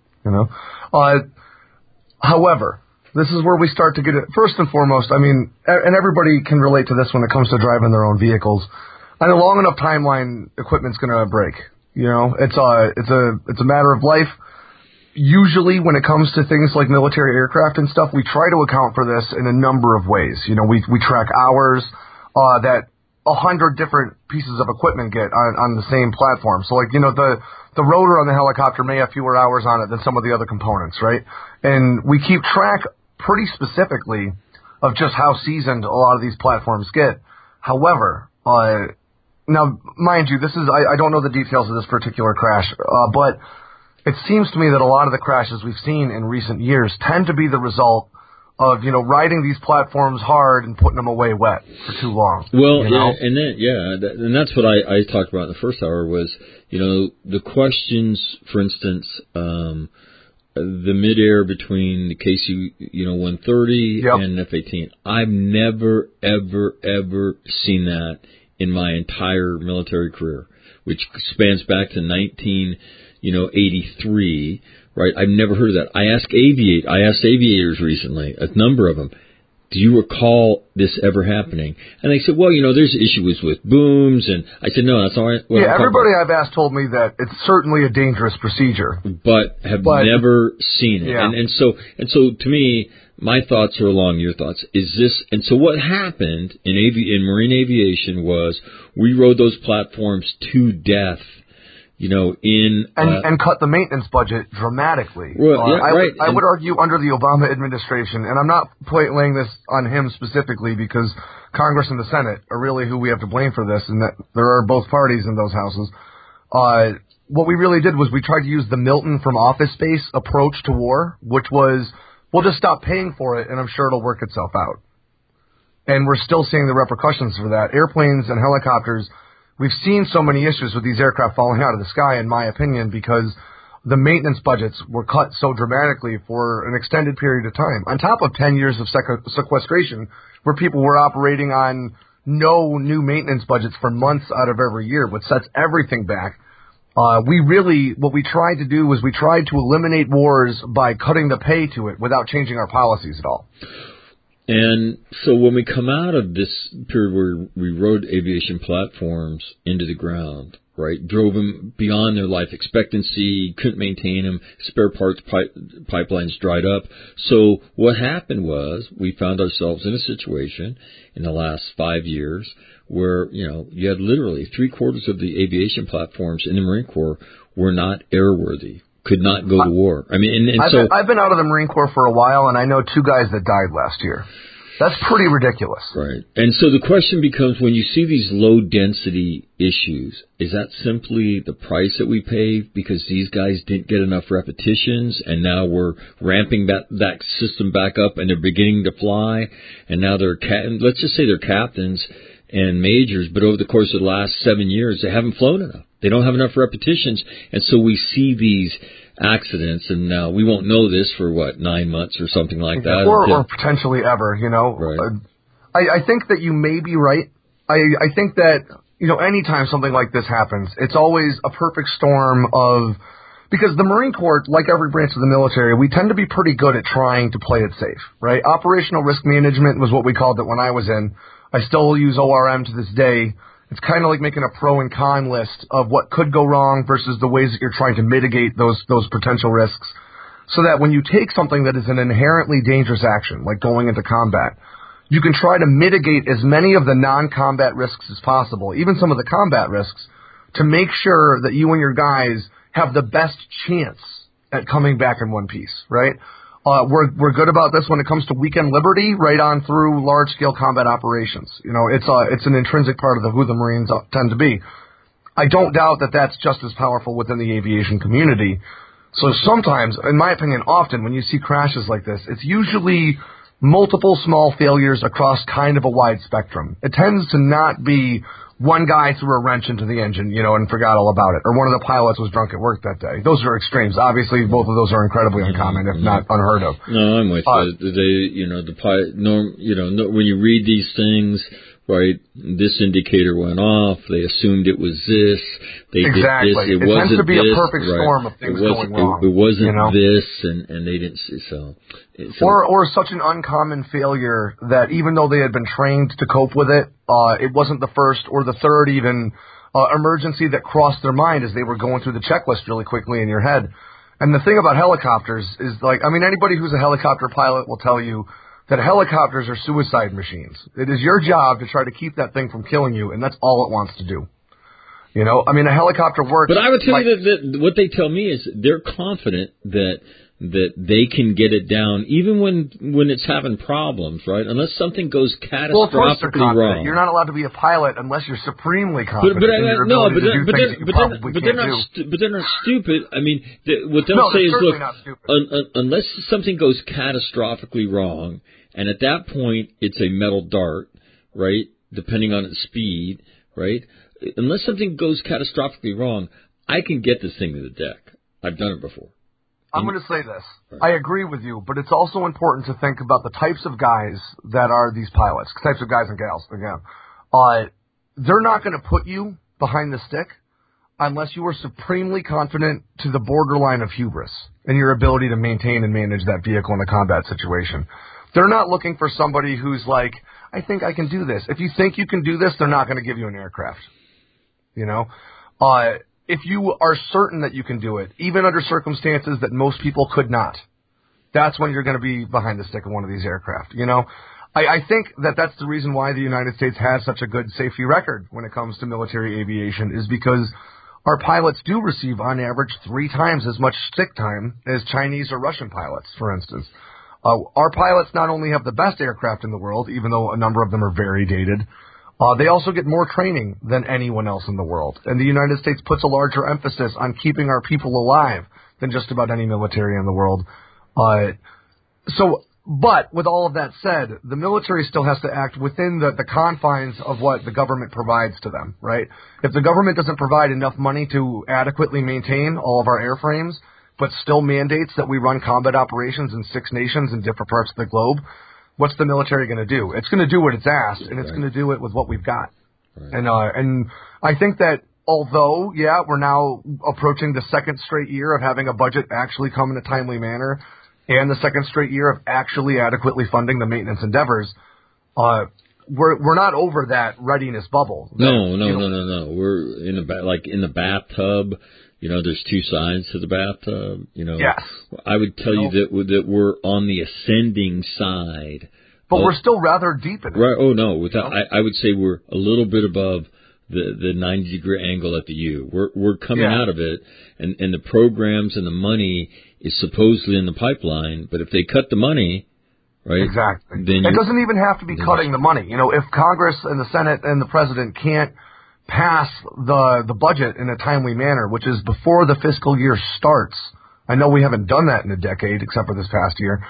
However, this is where we start to get it. First and foremost, and everybody can relate to this when it comes to driving their own vehicles. On a long enough timeline, equipment's going to break. It's a matter of life. Usually when it comes to things like military aircraft and stuff, we try to account for this in a number of ways. We track hours that 100 different pieces of equipment get on the same platform. So the rotor on the helicopter may have fewer hours on it than some of the other components, right? And we keep track pretty specifically of just how seasoned a lot of these platforms get. However, now, mind you, I don't know the details of this particular crash, but it seems to me that a lot of the crashes we've seen in recent years tend to be the result of, riding these platforms hard and putting them away wet for too long. Well, and that's what I talked about in the first hour was, the questions, for instance, the midair between the KC-130 and an F-18. I've never, ever seen that in my entire military career, which spans back to 1983. Right, I've never heard of that. I asked aviators recently, a number of them, do you recall this ever happening? And they said, well, there's issues with booms, and I said, no, that's all right. Yeah, everybody I've asked told me that it's certainly a dangerous procedure, but never seen it. Yeah. And so to me, my thoughts are along your thoughts. Is this? And so what happened in marine aviation was we rode those platforms to death. And cut the maintenance budget dramatically. Well, right. I would argue under the Obama administration, and I'm not laying this on him specifically because Congress and the Senate are really who we have to blame for this, and that there are both parties in those houses. What we really did was we tried to use the Milton from Office Space approach to war, which was we'll just stop paying for it, and I'm sure it'll work itself out. And we're still seeing the repercussions for that. Airplanes and helicopters. We've seen so many issues with these aircraft falling out of the sky, in my opinion, because the maintenance budgets were cut so dramatically for an extended period of time. On top of 10 years of sequestration, where people were operating on no new maintenance budgets for months out of every year, which sets everything back. What we tried to do was we tried to eliminate wars by cutting the pay to it without changing our policies at all. And so when we come out of this period where we rode aviation platforms into the ground, right, drove them beyond their life expectancy, couldn't maintain them, spare parts pipelines dried up. So what happened was we found ourselves in a situation in the last 5 years where, you had literally 3/4 of the aviation platforms in the Marine Corps were not airworthy. Could not go to war. I mean, I've been out of the Marine Corps for a while, and I know 2 guys that died last year. That's pretty ridiculous. Right. And so the question becomes, when you see these low-density issues, is that simply the price that we pay because these guys didn't get enough repetitions, and now we're ramping that system back up, and they're beginning to fly, and now let's just say they're captains and majors, but over the course of the last 7 years, they haven't flown enough. They don't have enough repetitions, and so we see these accidents, and now we won't know this for 9 months or something like that, or potentially ever. Right. I think that you may be right. I think that anytime something like this happens, it's always a perfect storm of because the Marine Corps, like every branch of the military, we tend to be pretty good at trying to play it safe. Right? Operational risk management was what we called it when I was in. I still use ORM to this day. It's kind of like making a pro and con list of what could go wrong versus the ways that you're trying to mitigate those potential risks, so that when you take something that is an inherently dangerous action, like going into combat, you can try to mitigate as many of the non-combat risks as possible, even some of the combat risks, to make sure that you and your guys have the best chance at coming back in one piece, right? We're good about this when it comes to weekend liberty, right on through large-scale combat operations. It's an intrinsic part of who the Marines tend to be. I don't doubt that that's just as powerful within the aviation community. So sometimes, in my opinion, often when you see crashes like this, it's usually multiple small failures across kind of a wide spectrum. It tends to not be one guy threw a wrench into the engine, and forgot all about it, or one of the pilots was drunk at work that day. Those are extremes. Obviously, both of those are incredibly uncommon, if not unheard of. No, I'm with you. When you read these things, right, this indicator went off, they assumed it was this, they exactly. did this, it tends to be this, a perfect storm of things going wrong. It wasn't this, and they didn't see, so. Or such an uncommon failure that even though they had been trained to cope with it, it wasn't the first or the third even emergency that crossed their mind as they were going through the checklist really quickly in your head. And the thing about helicopters is anybody who's a helicopter pilot will tell you that helicopters are suicide machines. It is your job to try to keep that thing from killing you, and that's all it wants to do. A helicopter works. But I would tell you that what they tell me is they're confident that that they can get it down even when it's having problems, right? Unless something goes catastrophically wrong. You're not allowed to be a pilot unless you're supremely confident in your ability to do things that you probably can't do. But they're not stupid. I mean, what they'll say is, look, unless something goes catastrophically wrong, and at that point it's a metal dart, right, depending on its speed, right? Unless something goes catastrophically wrong, I can get this thing to the deck. I've done it before. I'm going to say this. I agree with you, but it's also important to think about the types of guys that are these pilots, types of guys and gals, again. They're not going to put you behind the stick unless you are supremely confident to the borderline of hubris in your ability to maintain and manage that vehicle in a combat situation. They're not looking for somebody who's like, I think I can do this. If you think you can do this, they're not going to give you an aircraft. You know? If you are certain that you can do it, even under circumstances that most people could not, that's when you're going to be behind the stick of one of these aircraft. You know, I think that that's the reason why the United States has such a good safety record when it comes to military aviation, is because our pilots do receive, on average, 3 times as much stick time as Chinese or Russian pilots, for instance. Our pilots not only have the best aircraft in the world, even though a number of them are very dated, they also get more training than anyone else in the world. And the United States puts a larger emphasis on keeping our people alive than just about any military in the world. But with all of that said, the military still has to act within the confines of what the government provides to them, right? If the government doesn't provide enough money to adequately maintain all of our airframes, but still mandates that we run combat operations in 6 nations in different parts of the globe, what's the military going to do? It's going to do what it's asked, and it's going to do it with what we've got. Right. And I think that although, we're now approaching the 2nd straight year of having a budget actually come in a timely manner, and the 2nd straight year of actually adequately funding the maintenance endeavors, we're not over that readiness bubble. No. We're in the bathtub. You know, there's 2 sides to the bathtub. You know, yes. I would tell you that we're on the ascending side, but we're still rather deep in it. Right? Oh no, I would say we're a little bit above the 90-degree angle at the U. We're coming out of it, and the programs and the money is supposedly in the pipeline. But if they cut the money, right? Exactly. Then it doesn't even have to be cutting the money. You know, if Congress and the Senate and the President can't pass the budget in a timely manner, which is before the fiscal year starts. I know we haven't done that in a decade, except for this past year.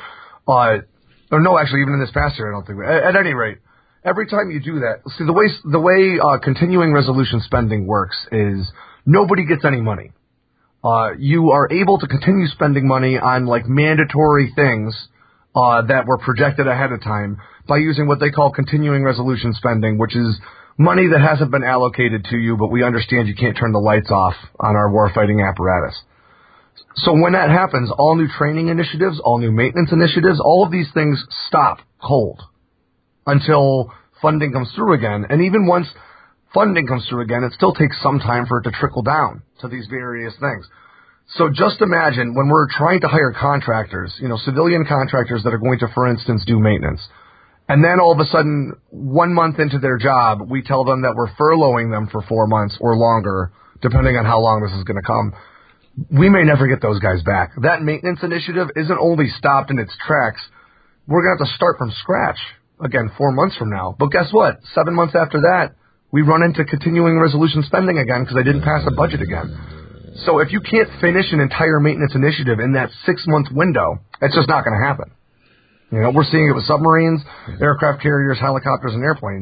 Even in this past year, I don't think. At any rate, every time you do that, see the way continuing resolution spending works is nobody gets any money. You are able to continue spending money on like mandatory things that were projected ahead of time by using what they call continuing resolution spending, which is money that hasn't been allocated to you, but we understand you can't turn the lights off on our warfighting apparatus. So when that happens, all new training initiatives, all new maintenance initiatives, all of these things stop cold until funding comes through again. And even once funding comes through again, it still takes some time for it to trickle down to these various things. So just imagine when we're trying to hire contractors, you know, civilian contractors that are going to, for instance, do maintenance. And then all of a sudden, 1 month into their job, we tell them that we're furloughing them for 4 months or longer, depending on how long this is going to come. We may never get those guys back. That maintenance initiative isn't only stopped in its tracks. We're going to have to start from scratch, again, 4 months from now. But guess what? 7 months after that, we run into continuing resolution spending again because they didn't pass a budget again. So if you can't finish an entire maintenance initiative in that 6-month window, it's just not going to happen. You know, we're seeing it with submarines, aircraft carriers, helicopters, and airplanes.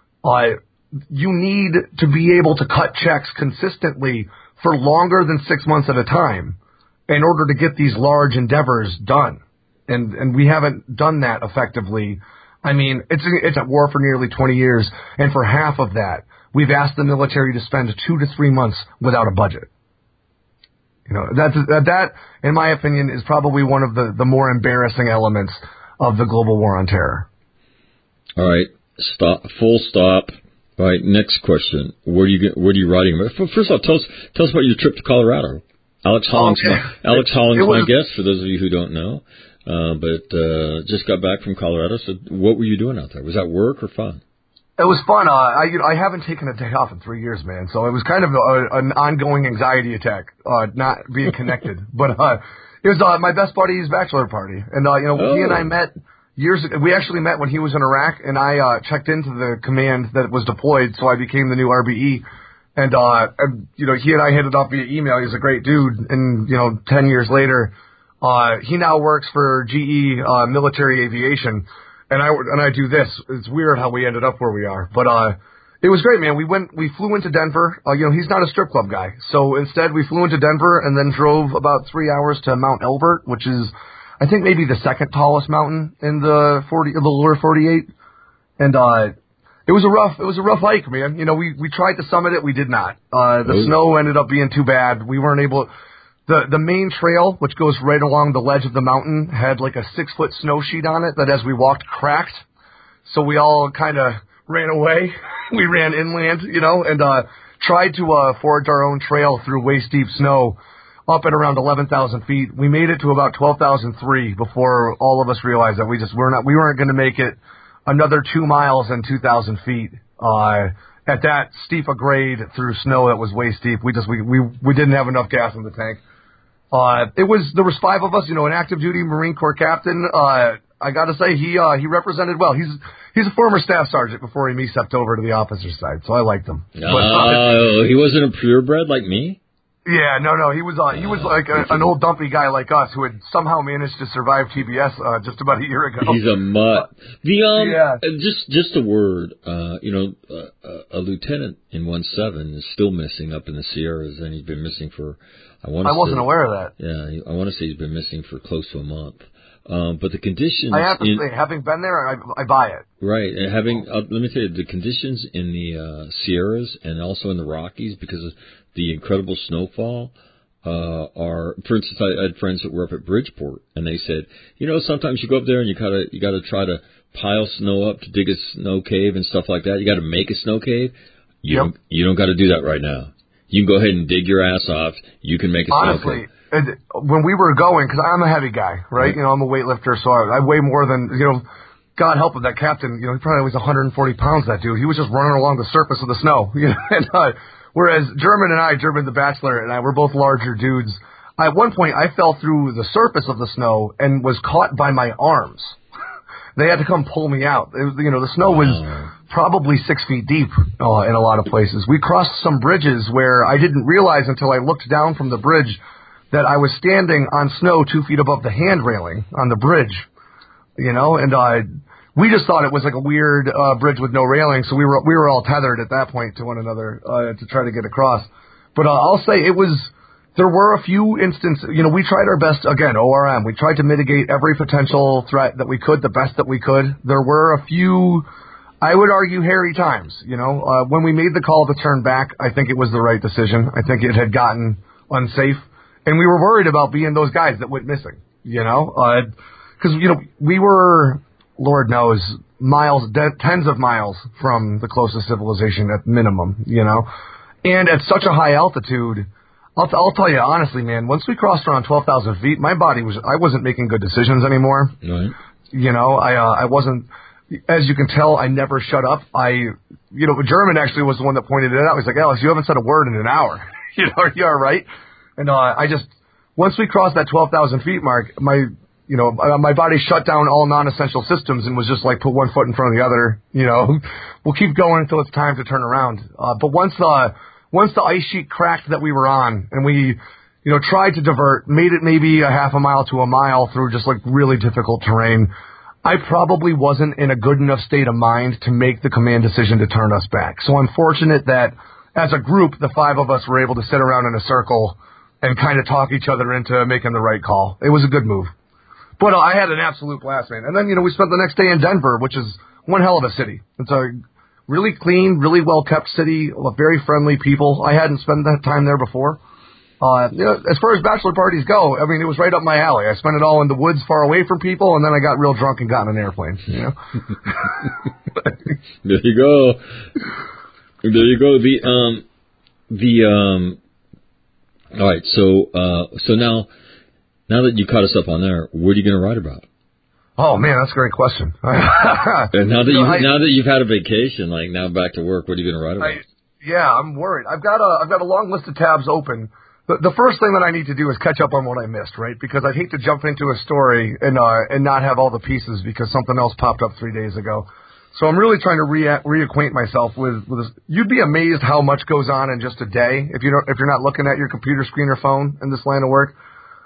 You need to be able to cut checks consistently for longer than 6 months at a time in order to get these large endeavors done. And we haven't done that effectively. I mean, it's at war for nearly 20 years, and for half of that, we've asked the military to spend 2 to 3 months without a budget. You know, that, in my opinion, is probably one of the more embarrassing elements of the global war on terror. All right, full stop. All right, next question. What are you writing about? First of all, tell us about your trip to Colorado. Alex Holling's my guest, for those of you who don't know. But just got back from Colorado. So what were you doing out there? Was that work or fun? It was fun. I haven't taken a day off in 3 years, man. So it was kind of an ongoing anxiety attack, not being connected. But It was my best buddy's bachelor party, and he and I met years ago. We actually met when he was in Iraq, and I checked into the command that was deployed, so I became the new RBE. And he and I hit it off via email. He's a great dude, and 10 years later, he now works for GE Military Aviation, and I do this. It's weird how we ended up where we are, but it was great, man. We flew into Denver. He's not a strip club guy, so instead we flew into Denver and then drove about 3 hours to Mount Elbert, which is, I think, maybe the second tallest mountain in the lower 48. And it was a rough hike, man. We tried to summit it, we did not. The snow ended up being too bad. We weren't able. The main trail, which goes right along the ledge of the mountain, had like a 6-foot snow sheet on it that, as we walked, cracked. So we all kind of ran away. We ran inland, and tried to forge our own trail through waist-deep snow up at around 11,000 feet. We made it to about 12,003 before all of us realized that we weren't going to make it another 2 miles and 2,000 feet at that steep a grade through snow that was waist deep. We didn't have enough gas in the tank. There was 5 of us, an active duty Marine Corps captain. I got to say he represented well. He's a former staff sergeant before he stepped over to the officer side, so I liked him. He wasn't a purebred like me? Yeah, no, he was like an old dumpy guy like us who had somehow managed to survive TBS just about a year ago. He's a mutt. Just a word, a lieutenant in 1-7 is still missing up in the Sierras, and he's been missing for, I wasn't aware of that. Yeah, I want to say he's been missing for close to a month. But the conditions... I have to say, having been there, I buy it. Right. And let me tell you, the conditions in the Sierras and also in the Rockies, because of the incredible snowfall, are... For instance, I had friends that were up at Bridgeport, and they said, sometimes you go up there and you gotta try to pile snow up to dig a snow cave and stuff like that. You gotta make a snow cave. You don't gotta do that right now. You can go ahead and dig your ass off. You can make a snow cave. When we were going, because I'm a heavy guy, right? I'm a weightlifter, so I weigh more than, God help him, that captain, he probably weighs 140 pounds, that dude. He was just running along the surface of the snow, and, whereas German the bachelor, and I were both larger dudes. At one point, I fell through the surface of the snow and was caught by my arms. They had to come pull me out. The snow was probably 6 feet deep in a lot of places. We crossed some bridges where I didn't realize until I looked down from the bridge that I was standing on snow 2 feet above the hand railing on the bridge, and we just thought it was like a weird bridge with no railing, so we were all tethered at that point to one another to try to get across. But I'll say there were a few instances, we tried our best, again, ORM, we tried to mitigate every potential threat that we could, the best that we could. There were a few, I would argue, hairy times, when we made the call to turn back, I think it was the right decision. I think it had gotten unsafe. And we were worried about being those guys that went missing, because, we were, Lord knows, tens of miles from the closest civilization at minimum, and at such a high altitude. I'll tell you honestly, man, once we crossed around 12,000 feet, my body I wasn't making good decisions anymore. Right. I wasn't, as you can tell, I never shut up. German actually was the one that pointed it out. He's like, Alex, you haven't said a word in an hour. Are you all right? And once we crossed that 12,000 feet mark, my body shut down all non-essential systems and was just like, put one foot in front of the other. We'll keep going until it's time to turn around. But once the ice sheet cracked that we were on, and we, tried to divert, made it maybe a half a mile to a mile through just like really difficult terrain, I probably wasn't in a good enough state of mind to make the command decision to turn us back. So I'm fortunate that as a group, the 5 of us were able to sit around in a circle and kind of talk each other into making the right call. It was a good move. But I had an absolute blast, man. And then, we spent the next day in Denver, which is one hell of a city. It's a really clean, really well-kept city, very friendly people. I hadn't spent that time there before. As far as bachelor parties go, it was right up my alley. I spent it all in the woods far away from people, and then I got real drunk and got in an airplane, There you go. There you go. All right, so now that you caught us up on there, what are you going to write about? Oh man, that's a great question. And now that you've had a vacation, like now back to work, what are you going to write about? I'm worried. I've got a long list of tabs open The first thing that I need to do is catch up on what I missed, right? Because I'd hate to jump into a story and not have all the pieces because something else popped up 3 days ago. So I'm really trying to reacquaint myself with this. You'd be amazed how much goes on in just a day if you're not looking at your computer screen or phone in this line of work.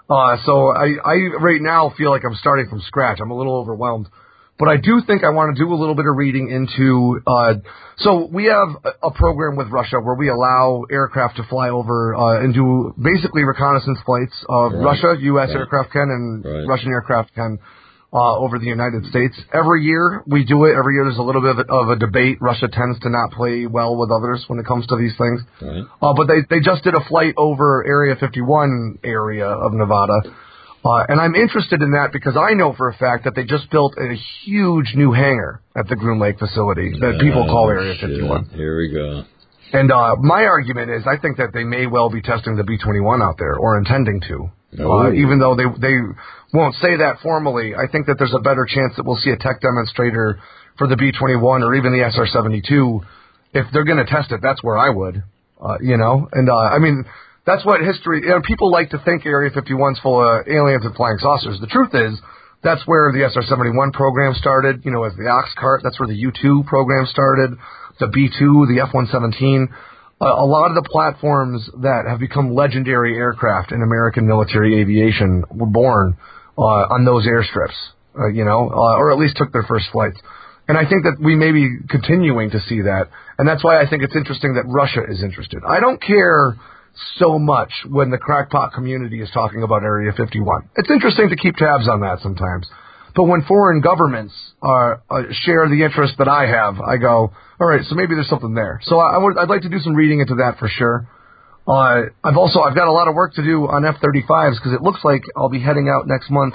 So I right now feel like I'm starting from scratch. I'm a little overwhelmed. But I do think I want to do a little bit of reading into, so we have a program with Russia where we allow aircraft to fly over and do basically reconnaissance flights of Russia, U.S. aircraft can, and Russian aircraft can over the United States. Every year we do it. Every year there's a little bit of a debate. Russia tends to not play well with others when it comes to these things. Right. But they just did a flight over Area 51 area of Nevada. And I'm interested in that because I know for a fact that they just built a huge new hangar at the Groom Lake facility that people call Area 51. Here we go. And my argument is I think that they may well be testing the B-21 out there or intending to. Even though they won't say that formally, I think that there's a better chance that we'll see a tech demonstrator for the B-21 or even the SR-72. If they're going to test it, that's where I would, And, I mean, that's what history, people like to think Area 51's full of aliens and flying saucers. The truth is, that's where the SR-71 program started, as the Ox Cart. That's where the U-2 program started, the B-2, the F-117. A lot of the platforms that have become legendary aircraft in American military aviation were born on those airstrips, or at least took their first flights. And I think that we may be continuing to see that. And that's why I think it's interesting that Russia is interested. I don't care so much when the crackpot community is talking about Area 51. It's interesting to keep tabs on that sometimes. But when foreign governments share the interest that I have, I go, all right, so maybe there's something there. So I'd like to do some reading into that for sure. I've got a lot of work to do on F-35s because it looks like I'll be heading out next month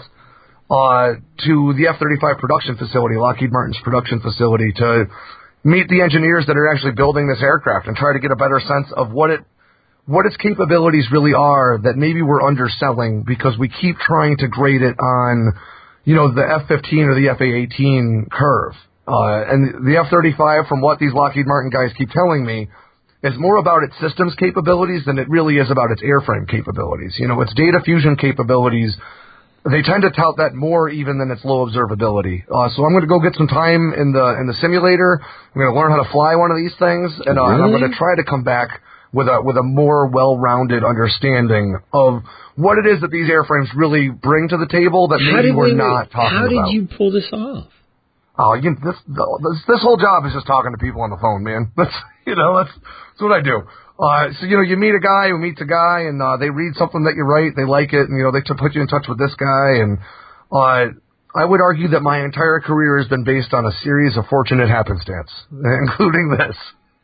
to the F-35 production facility, Lockheed Martin's production facility, to meet the engineers that are actually building this aircraft and try to get a better sense of what its capabilities really are that maybe we're underselling because we keep trying to grade it on the F-15 or the F-A-18 curve. And the F-35, from what these Lockheed Martin guys keep telling me, is more about its systems capabilities than it really is about its airframe capabilities. Its data fusion capabilities, they tend to tout that more even than its low observability. So I'm going to go get some time in the simulator. I'm going to learn how to fly one of these things, and I'm going to try to come back with a more well-rounded understandanding of what it is that these airframes really bring to the table that maybe we're not talking about. How did you pull this off? This whole job is just talking to people on the phone, man. That's what I do. So you meet a guy who meets a guy, and they read something that you write, they like it, and they put you in touch with this guy. And I would argue that my entire career has been based on a series of fortunate happenstance, including this.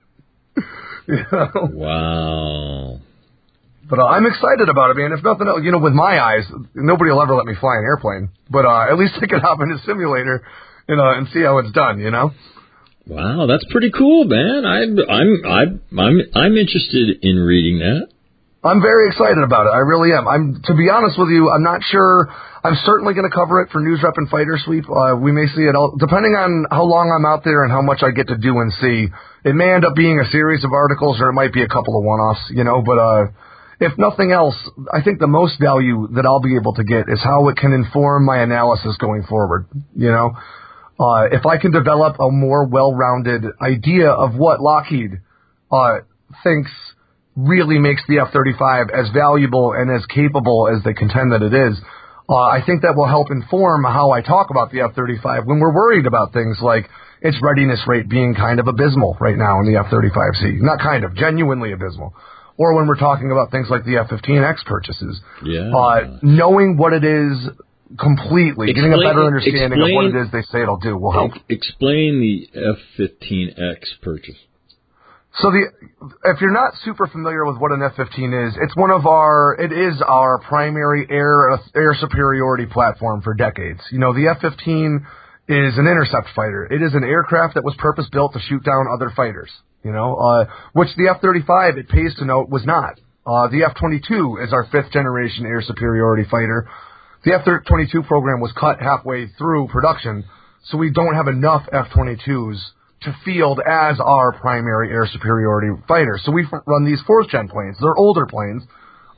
Wow. But I'm excited about it, man. If nothing else, with my eyes, nobody will ever let me fly an airplane. But at least I can hop in a simulator, and see how it's done. Wow, that's pretty cool, man. I'm interested in reading that. I'm very excited about it. I really am. To be honest with you, I'm not sure. I'm certainly going to cover it for News Rep and Fighter Sweep. We may see it all, depending on how long I'm out there and how much I get to do and see. It may end up being a series of articles, or it might be a couple of one-offs, But if nothing else, I think the most value that I'll be able to get is how it can inform my analysis going forward. If I can develop a more well-rounded idea of what Lockheed thinks really makes the F-35 as valuable and as capable as they contend that it is, I think that will help inform how I talk about the F-35 when we're worried about things like its readiness rate being kind of abysmal right now in the F-35C. Not kind of, genuinely abysmal. Or when we're talking about things like the F-15X purchases. Yeah. Knowing what it is completely, getting a better understanding of what it is they say it'll do will help. Explain the F-15X purchase. So if you're not super familiar with what an F-15 is, it is our primary air superiority platform for decades. The F-15 is an intercept fighter. It is an aircraft that was purpose-built to shoot down other fighters, which the F-35, it pays to note, was not. The F-22 is our fifth-generation air superiority fighter. The F-22 program was cut halfway through production, so we don't have enough F-22s to field as our primary air superiority fighter. So we run these fourth-gen planes. They're older planes.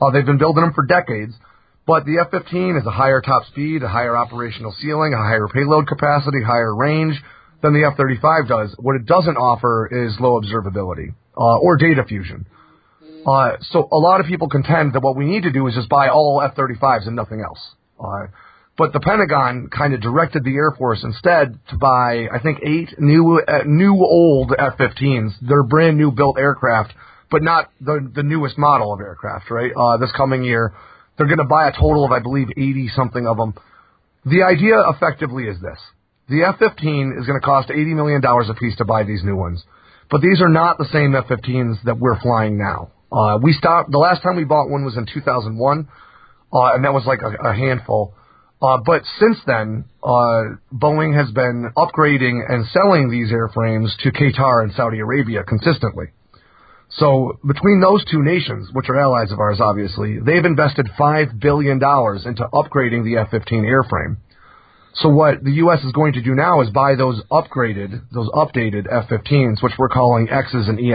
They've been building them for decades, but the F-15 is a higher top speed, a higher operational ceiling, a higher payload capacity, higher range than the F-35 does. What it doesn't offer is low observability or data fusion. So a lot of people contend that what we need to do is just buy all F-35s and nothing else. But the Pentagon kind of directed the Air Force instead to buy, I think, 8 new old F-15s. They're brand new built aircraft, but not the newest model of aircraft, right? This coming year, they're going to buy a total of, I believe, 80-something of them. The idea effectively is this. The F-15 is going to cost $80 million a piece to buy these new ones. But these are not the same F-15s that we're flying now. The last time we bought one was in 2001, and that was like a handful. But since then, Boeing has been upgrading and selling these airframes to Qatar and Saudi Arabia consistently. So between those two nations, which are allies of ours, obviously, they've invested $5 billion into upgrading the F-15 airframe. So what the U.S. is going to do now is buy those updated F-15s, which we're calling X's and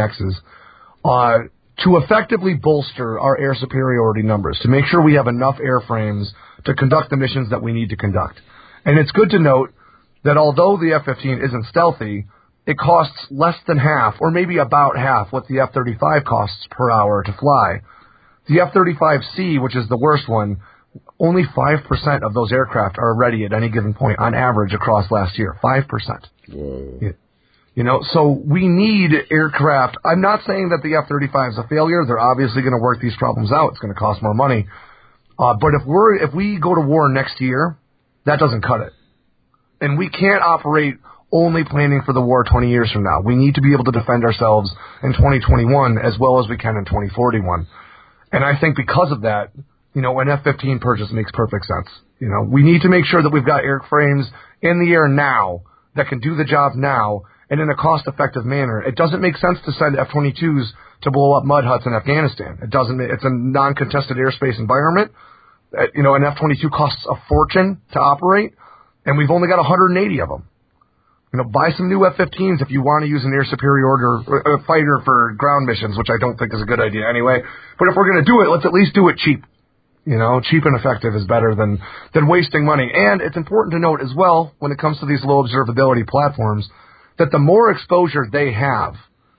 EXs, to effectively bolster our air superiority numbers, to make sure we have enough airframes to conduct the missions that we need to conduct. And it's good to note that although the F-15 isn't stealthy, it costs less than half, or maybe about half, what the F-35 costs per hour to fly. The F-35C, which is the worst one, only 5% of those aircraft are ready at any given point, on average, across last year. 5%. Whoa. You know, so we need aircraft. I'm not saying that the F-35 is a failure. They're obviously going to work these problems out. It's going to cost more money. But if we go to war next year, that doesn't cut it. And we can't operate only planning for the war 20 years from now. We need to be able to defend ourselves in 2021 as well as we can in 2041. And I think because of that, you know, an F-15 purchase makes perfect sense. You know, we need to make sure that we've got airframes in the air now that can do the job now and in a cost-effective manner. It doesn't make sense to send F-22s to blow up mud huts in Afghanistan. It's a non-contested airspace environment. You know, an F-22 costs a fortune to operate, and we've only got 180 of them. You know, buy some new F-15s if you want to use an air superiority fighter for ground missions, which I don't think is a good idea anyway. But if we're going to do it, let's at least do it cheap. You know, cheap and effective is better than wasting money. And it's important to note as well, when it comes to these low observability platforms, that the more exposure they have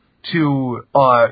to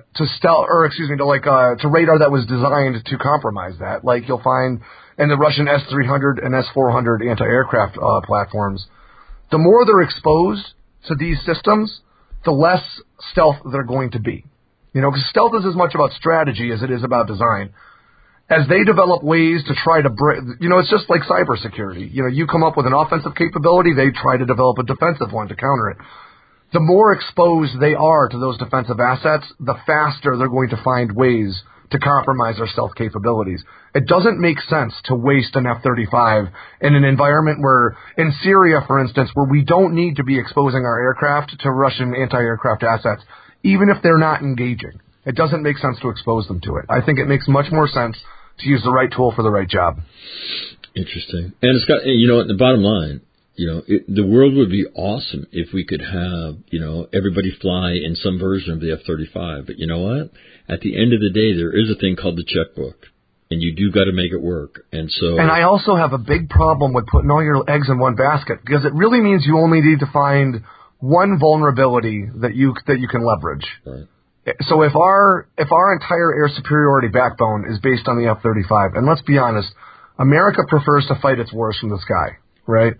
radar that was designed to compromise that, like you'll find in the Russian S-300 and S-400 anti-aircraft platforms, the more they're exposed to these systems, the less stealth they're going to be. You know, because stealth is as much about strategy as it is about design. As they develop ways to try to break, you know, it's just like cybersecurity. You know, you come up with an offensive capability, they try to develop a defensive one to counter it. The more exposed they are to those defensive assets, the faster they're going to find ways to compromise our stealth capabilities. It doesn't make sense to waste an F-35 in an environment where, in Syria, for instance, where we don't need to be exposing our aircraft to Russian anti-aircraft assets, even if they're not engaging. It doesn't make sense to expose them to it. I think it makes much more sense to use the right tool for the right job. Interesting. And it's got, you know, the bottom line, you know, the world would be awesome if we could have, you know, everybody fly in some version of the F-35. But you know what? At the end of the day, there is a thing called the checkbook, and you do got to make it work. And I also have a big problem with putting all your eggs in one basket, because it really means you only need to find one vulnerability that you can leverage. Right. So if our entire air superiority backbone is based on the F-35, and let's be honest, America prefers to fight its wars from the sky, right?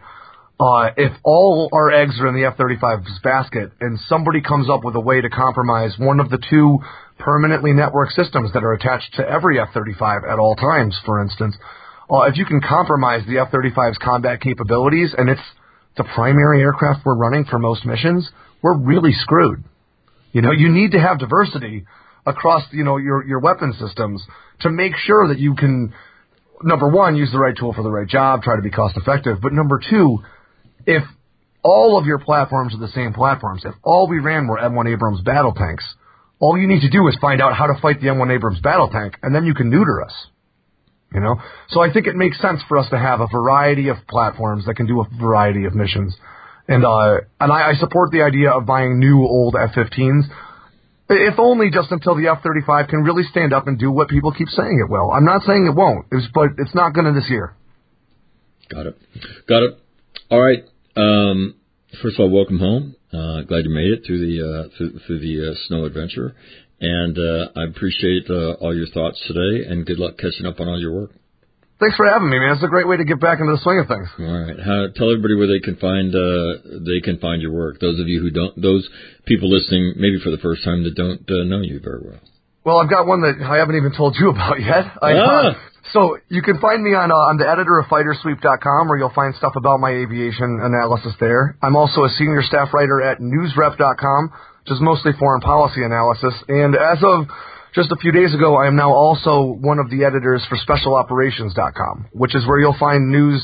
If all our eggs are in the F-35's basket and somebody comes up with a way to compromise one of the two permanently networked systems that are attached to every F-35 at all times, for instance, if you can compromise the F-35's combat capabilities and it's the primary aircraft we're running for most missions, we're really screwed. You know, you need to have diversity across, you know, your weapon systems to make sure that you can, number one, use the right tool for the right job, try to be cost effective, but number two, if all of your platforms are the same platforms, if all we ran were M1 Abrams battle tanks, all you need to do is find out how to fight the M1 Abrams battle tank, and then you can neuter us. You know? So I think it makes sense for us to have a variety of platforms that can do a variety of missions. And I support the idea of buying new old F-15s. If only just until the F-35 can really stand up and do what people keep saying it will. I'm not saying it won't, but it's not going to this year. Got it. All right. First of all, welcome home. Glad you made it through the snow adventure, and I appreciate all your thoughts today. And good luck catching up on all your work. Thanks for having me, man. It's a great way to get back into the swing of things. All right. Tell everybody where they can find your work. Those of you who don't, those people listening, maybe for the first time, that don't know you very well. Well, I've got one that I haven't even told you about yet. So you can find me on I'm the editor of FighterSweep.com, where you'll find stuff about my aviation analysis there. I'm also a senior staff writer at NewsRep.com, which is mostly foreign policy analysis. And as of just a few days ago, I am now also one of the editors for SpecialOperations.com, which is where you'll find news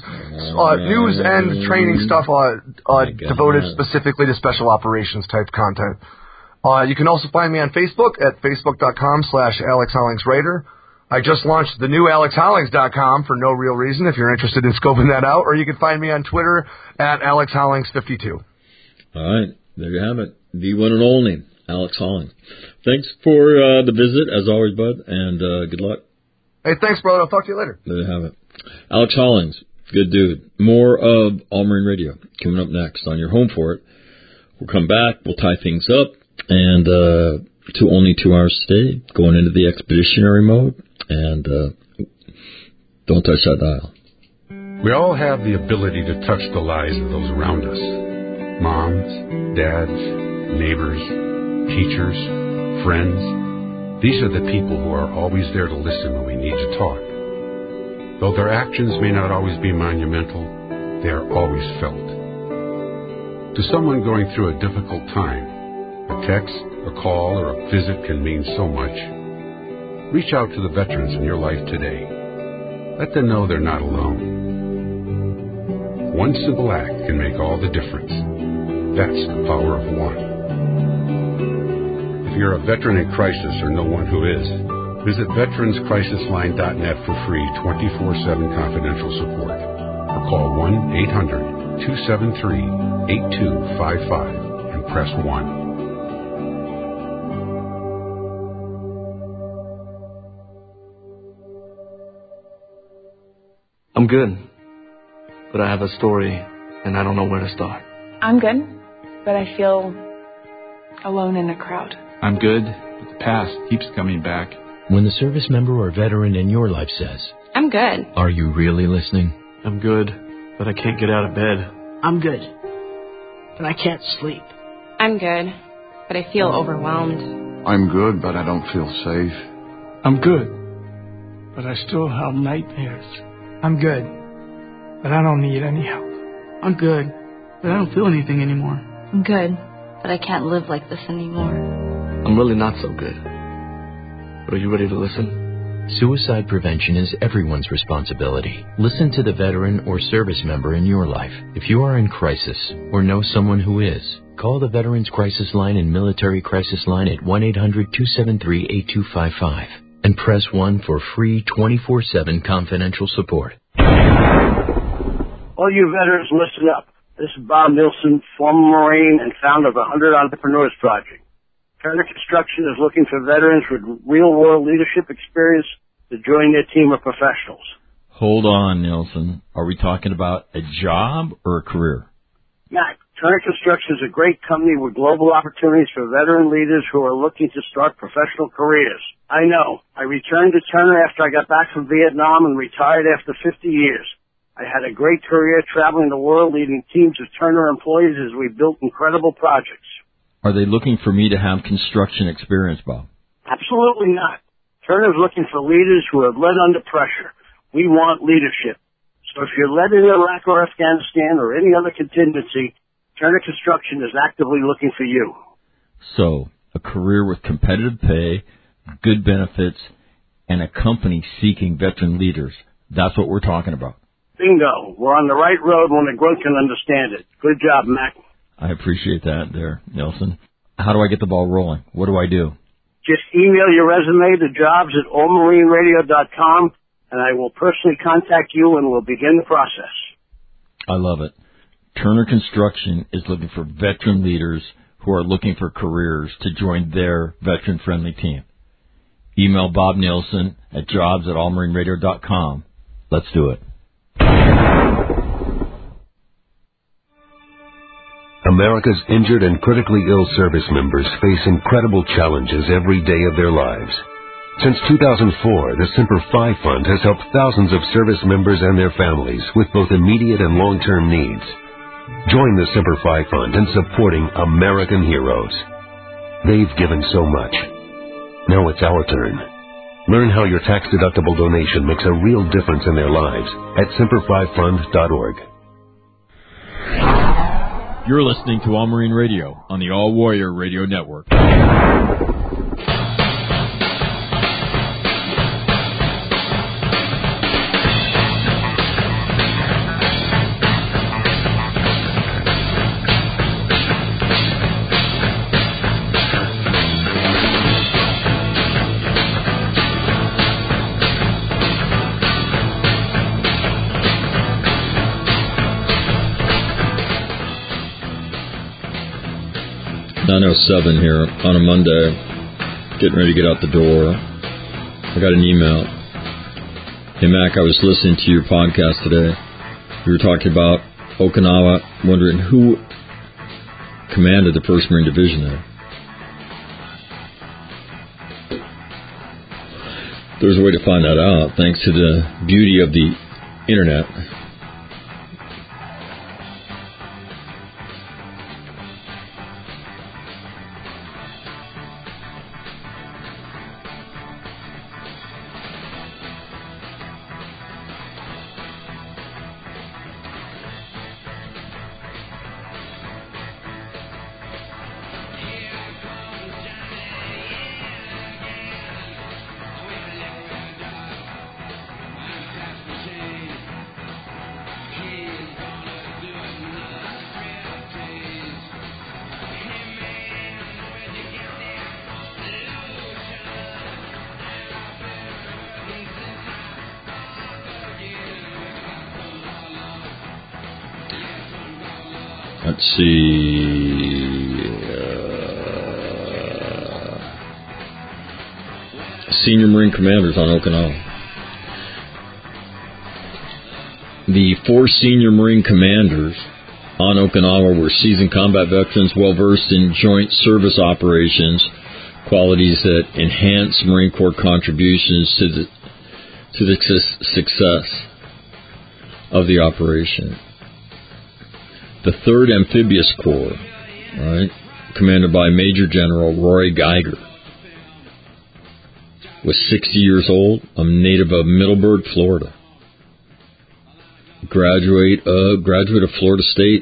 and training stuff devoted specifically to special operations type content. You can also find me on Facebook at Facebook.com/AlexHollingsWriter. I just launched the new AlexHollings.com for no real reason if you're interested in scoping that out, or you can find me on Twitter at AlexHollings52. All right, there you have it. The one and only Alex Hollings. Thanks for the visit, as always, bud, and good luck. Hey, thanks, brother. I'll talk to you later. There you have it. Alex Hollings, good dude. More of All Marine Radio coming up next on your home for it. We'll come back. We'll tie things up, and to only 2 hours today, going into the expeditionary mode. And don't touch that dial. We all have the ability to touch the lives of those around us. Moms, dads, neighbors, teachers, friends. These are the people who are always there to listen when we need to talk. Though their actions may not always be monumental, they are always felt. To someone going through a difficult time, a text, a call, or a visit can mean so much. Reach out to the veterans in your life today. Let them know they're not alone. One simple act can make all the difference. That's the power of one. If you're a veteran in crisis or know one who is, visit veteranscrisisline.net for free 24/7 confidential support. Or call 1-800-273-8255 and press 1. I'm good, but I have a story, and I don't know where to start. I'm good, but I feel alone in a crowd. I'm good, but the past keeps coming back. When the service member or veteran in your life says, I'm good. Are you really listening? I'm good, but I can't get out of bed. I'm good, but I can't sleep. I'm good, but I feel overwhelmed. I'm good, but I don't feel safe. I'm good, but I still have nightmares. I'm good, but I don't need any help. I'm good, but I don't feel anything anymore. I'm good, but I can't live like this anymore. I'm really not so good. Are you ready to listen? Suicide prevention is everyone's responsibility. Listen to the veteran or service member in your life. If you are in crisis or know someone who is, call the Veterans Crisis Line and Military Crisis Line at 1-800-273-8255 and press 1 for free 24/7 confidential support. All you veterans, listen up. This is Bob Nilsson, former Marine and founder of the 100 Entrepreneurs Project. Turner Construction is looking for veterans with real-world leadership experience to join their team of professionals. Hold on, Nilsson. Are we talking about a job or a career? Matt, Turner Construction is a great company with global opportunities for veteran leaders who are looking to start professional careers. I know. I returned to Turner after I got back from Vietnam and retired after 50 years. I had a great career traveling the world leading teams of Turner employees as we built incredible projects. Are they looking for me to have construction experience, Bob? Absolutely not. Turner's looking for leaders who have led under pressure. We want leadership. So if you're led in Iraq or Afghanistan or any other contingency, Turner Construction is actively looking for you. So, a career with competitive pay, good benefits, and a company seeking veteran leaders. That's what we're talking about. Bingo. We're on the right road when the grunt can understand it. Good job, Mac. I appreciate that there, Nelson. How do I get the ball rolling? What do I do? Just email your resume to jobs@allmarineradio.com, and I will personally contact you and we'll begin the process. I love it. Turner Construction is looking for veteran leaders who are looking for careers to join their veteran-friendly team. Email Bob Nielsen at jobs@allmarineradio.com. Let's do it. America's injured and critically ill service members face incredible challenges every day of their lives. Since 2004, the Semper Fi Fund has helped thousands of service members and their families with both immediate and long-term needs. Join the Semper Fi Fund in supporting American heroes. They've given so much. Now it's our turn. Learn how your tax-deductible donation makes a real difference in their lives at SemperFiFund.org. You're listening to All Marine Radio on the All Warrior Radio Network. 9:07 here on a Monday, getting ready to get out the door. I got an email. Hey, Mac, I was listening to your podcast today. You were talking about Okinawa, wondering who commanded the 1st Marine Division there. There's a way to find that out, thanks to the beauty of the Internet. Let's see. Senior Marine Commanders on Okinawa. The 4 senior Marine commanders on Okinawa were seasoned combat veterans well-versed in joint service operations, qualities that enhance Marine Corps contributions to the success of the operation. The 3rd Amphibious Corps, right, commanded by Major General Roy Geiger, was 60 years old, a native of Middleburg, Florida. Graduate of Florida State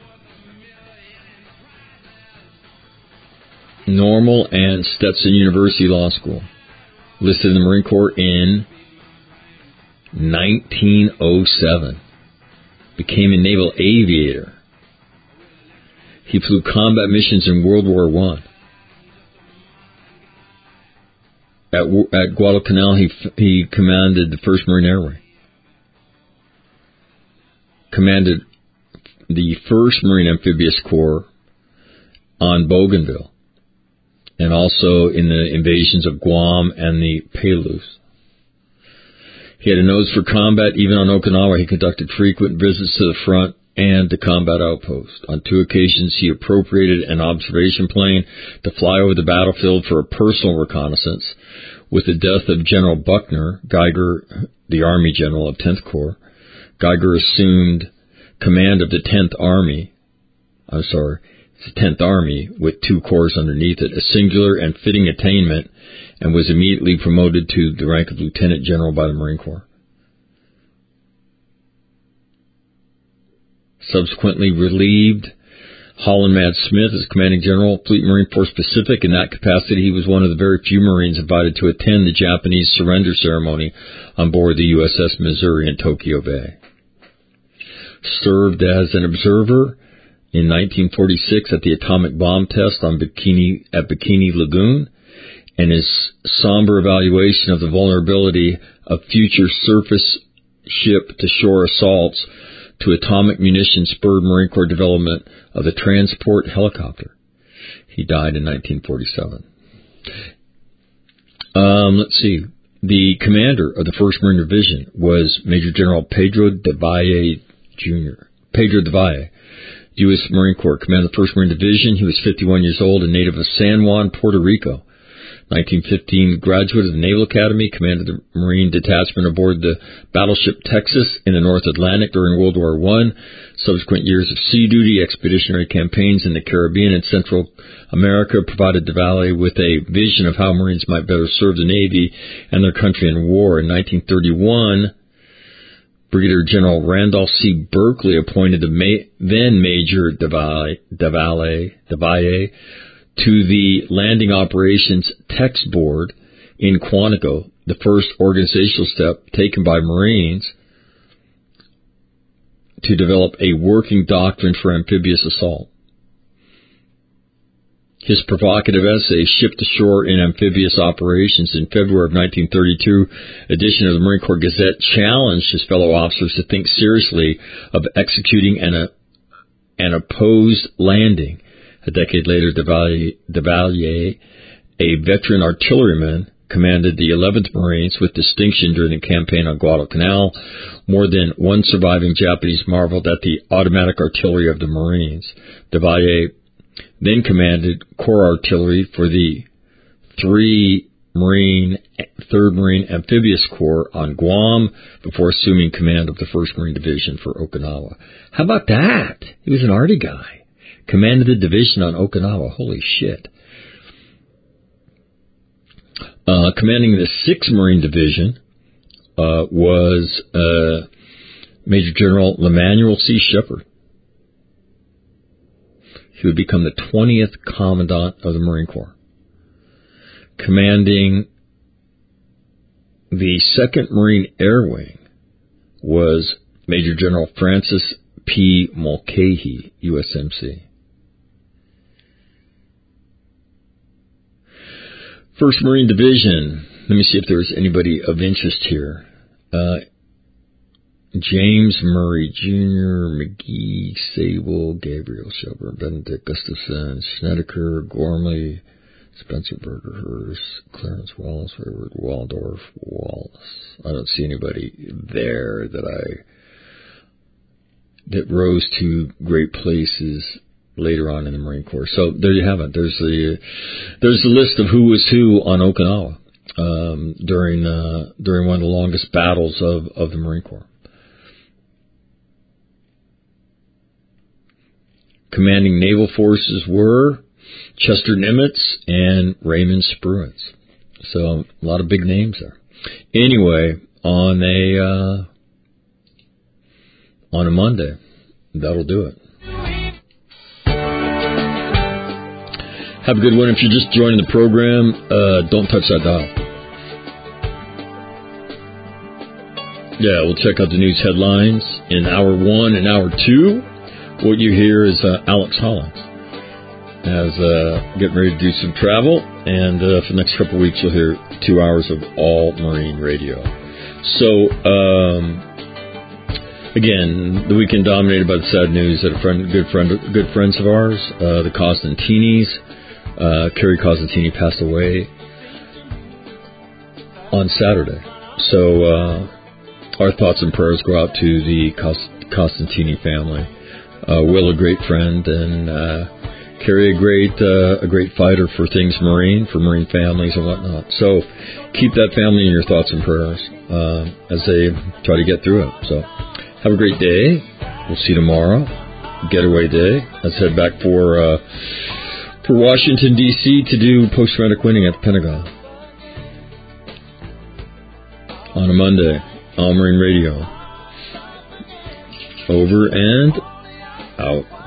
Normal and Stetson University Law School. Listed in the Marine Corps in 1907. Became a naval aviator. He flew combat missions in World War I. At Guadalcanal, he commanded the 1st Marine Air Wing. Commanded the 1st Marine Amphibious Corps on Bougainville, and also in the invasions of Guam and the Palouse. He had a nose for combat. Even on Okinawa, he conducted frequent visits to the front and to combat outposts. On 2 occasions, he appropriated an observation plane to fly over the battlefield for a personal reconnaissance. With the death of General Buckner, Geiger, the Army General of 10th Corps, Geiger assumed command of the 10th Army with 2 corps underneath it, a singular and fitting attainment, and was immediately promoted to the rank of Lieutenant General by the Marine Corps. Subsequently relieved Holland Mad Smith as Commanding General, Fleet Marine Force Pacific. In that capacity, he was one of the very few Marines invited to attend the Japanese surrender ceremony on board the USS Missouri in Tokyo Bay. Served as an observer in 1946 at the atomic bomb test at Bikini Lagoon, and his somber evaluation of the vulnerability of future surface ship-to-shore assaults to atomic munitions spurred Marine Corps development of the transport helicopter. He died in 1947. Let's see. The commander of the 1st Marine Division was Major General Pedro de Valle Jr. Pedro de Valle, U.S. Marine Corps, commanded the 1st Marine Division. He was 51 years old, a native of San Juan, Puerto Rico. 1915, graduate of the Naval Academy, commanded the Marine Detachment aboard the battleship Texas in the North Atlantic during World War I. Subsequent years of sea duty, expeditionary campaigns in the Caribbean and Central America provided de Valle with a vision of how Marines might better serve the Navy and their country in war. In 1931, Brigadier General Randolph C. Berkeley appointed the then Major de Valle to the Landing Operations Text Board in Quantico, the first organizational step taken by Marines to develop a working doctrine for amphibious assault. His provocative essay, Shipped Ashore in Amphibious Operations, in February of 1932 edition of the Marine Corps Gazette challenged his fellow officers to think seriously of executing an opposed landing. A decade later, de Valle, a veteran artilleryman, commanded the 11th Marines with distinction during the campaign on Guadalcanal. More than one surviving Japanese marveled at the automatic artillery of the Marines. De Valle then commanded Corps Artillery for the 3rd Marine Amphibious Corps on Guam before assuming command of the 1st Marine Division for Okinawa. How about that? He was an arty guy. Commanded the division on Okinawa. Holy shit. Commanding the 6th Marine Division was Major General Lemanuel C. Shepard. He would become the 20th Commandant of the Marine Corps. Commanding the 2nd Marine Air Wing was Major General Francis P. Mulcahy, USMC. 1st Marine Division. Let me see if there's anybody of interest here. James Murray Jr., McGee, Sable, Gabriel Shelburne, Benedict Gustafson, Snedeker, Gormley, Spencer Bergerhurst, Clarence Wallace, Edward Waldorf, Wallace. I don't see anybody there that rose to great places later on in the Marine Corps. So there you have it. There's the list of who was who on Okinawa during one of the longest battles of the Marine Corps. Commanding naval forces were Chester Nimitz and Raymond Spruance. So a lot of big names there. Anyway, on a Monday, that'll do it. Have a good one. If you're just joining the program, don't touch that dial. Yeah, we'll check out the news headlines in hour 1 and hour 2. What you hear is Alex Hollins as getting ready to do some travel, and for the next couple of weeks you'll hear 2 hours of all Marine radio. So, again, the weekend dominated by the sad news that good friends of ours, the Costantini's, Carrie Costantini passed away on Saturday. So, our thoughts and prayers go out to the Costantini family. Will, a great friend, and Carrie, a great fighter for things Marine, for Marine families and whatnot. So keep that family in your thoughts and prayers as they try to get through it. So have a great day. We'll see you tomorrow. Getaway day. Let's head back for Washington, D.C. to do post-traumatic winning at the Pentagon on a Monday. All Marine Radio. Over and out.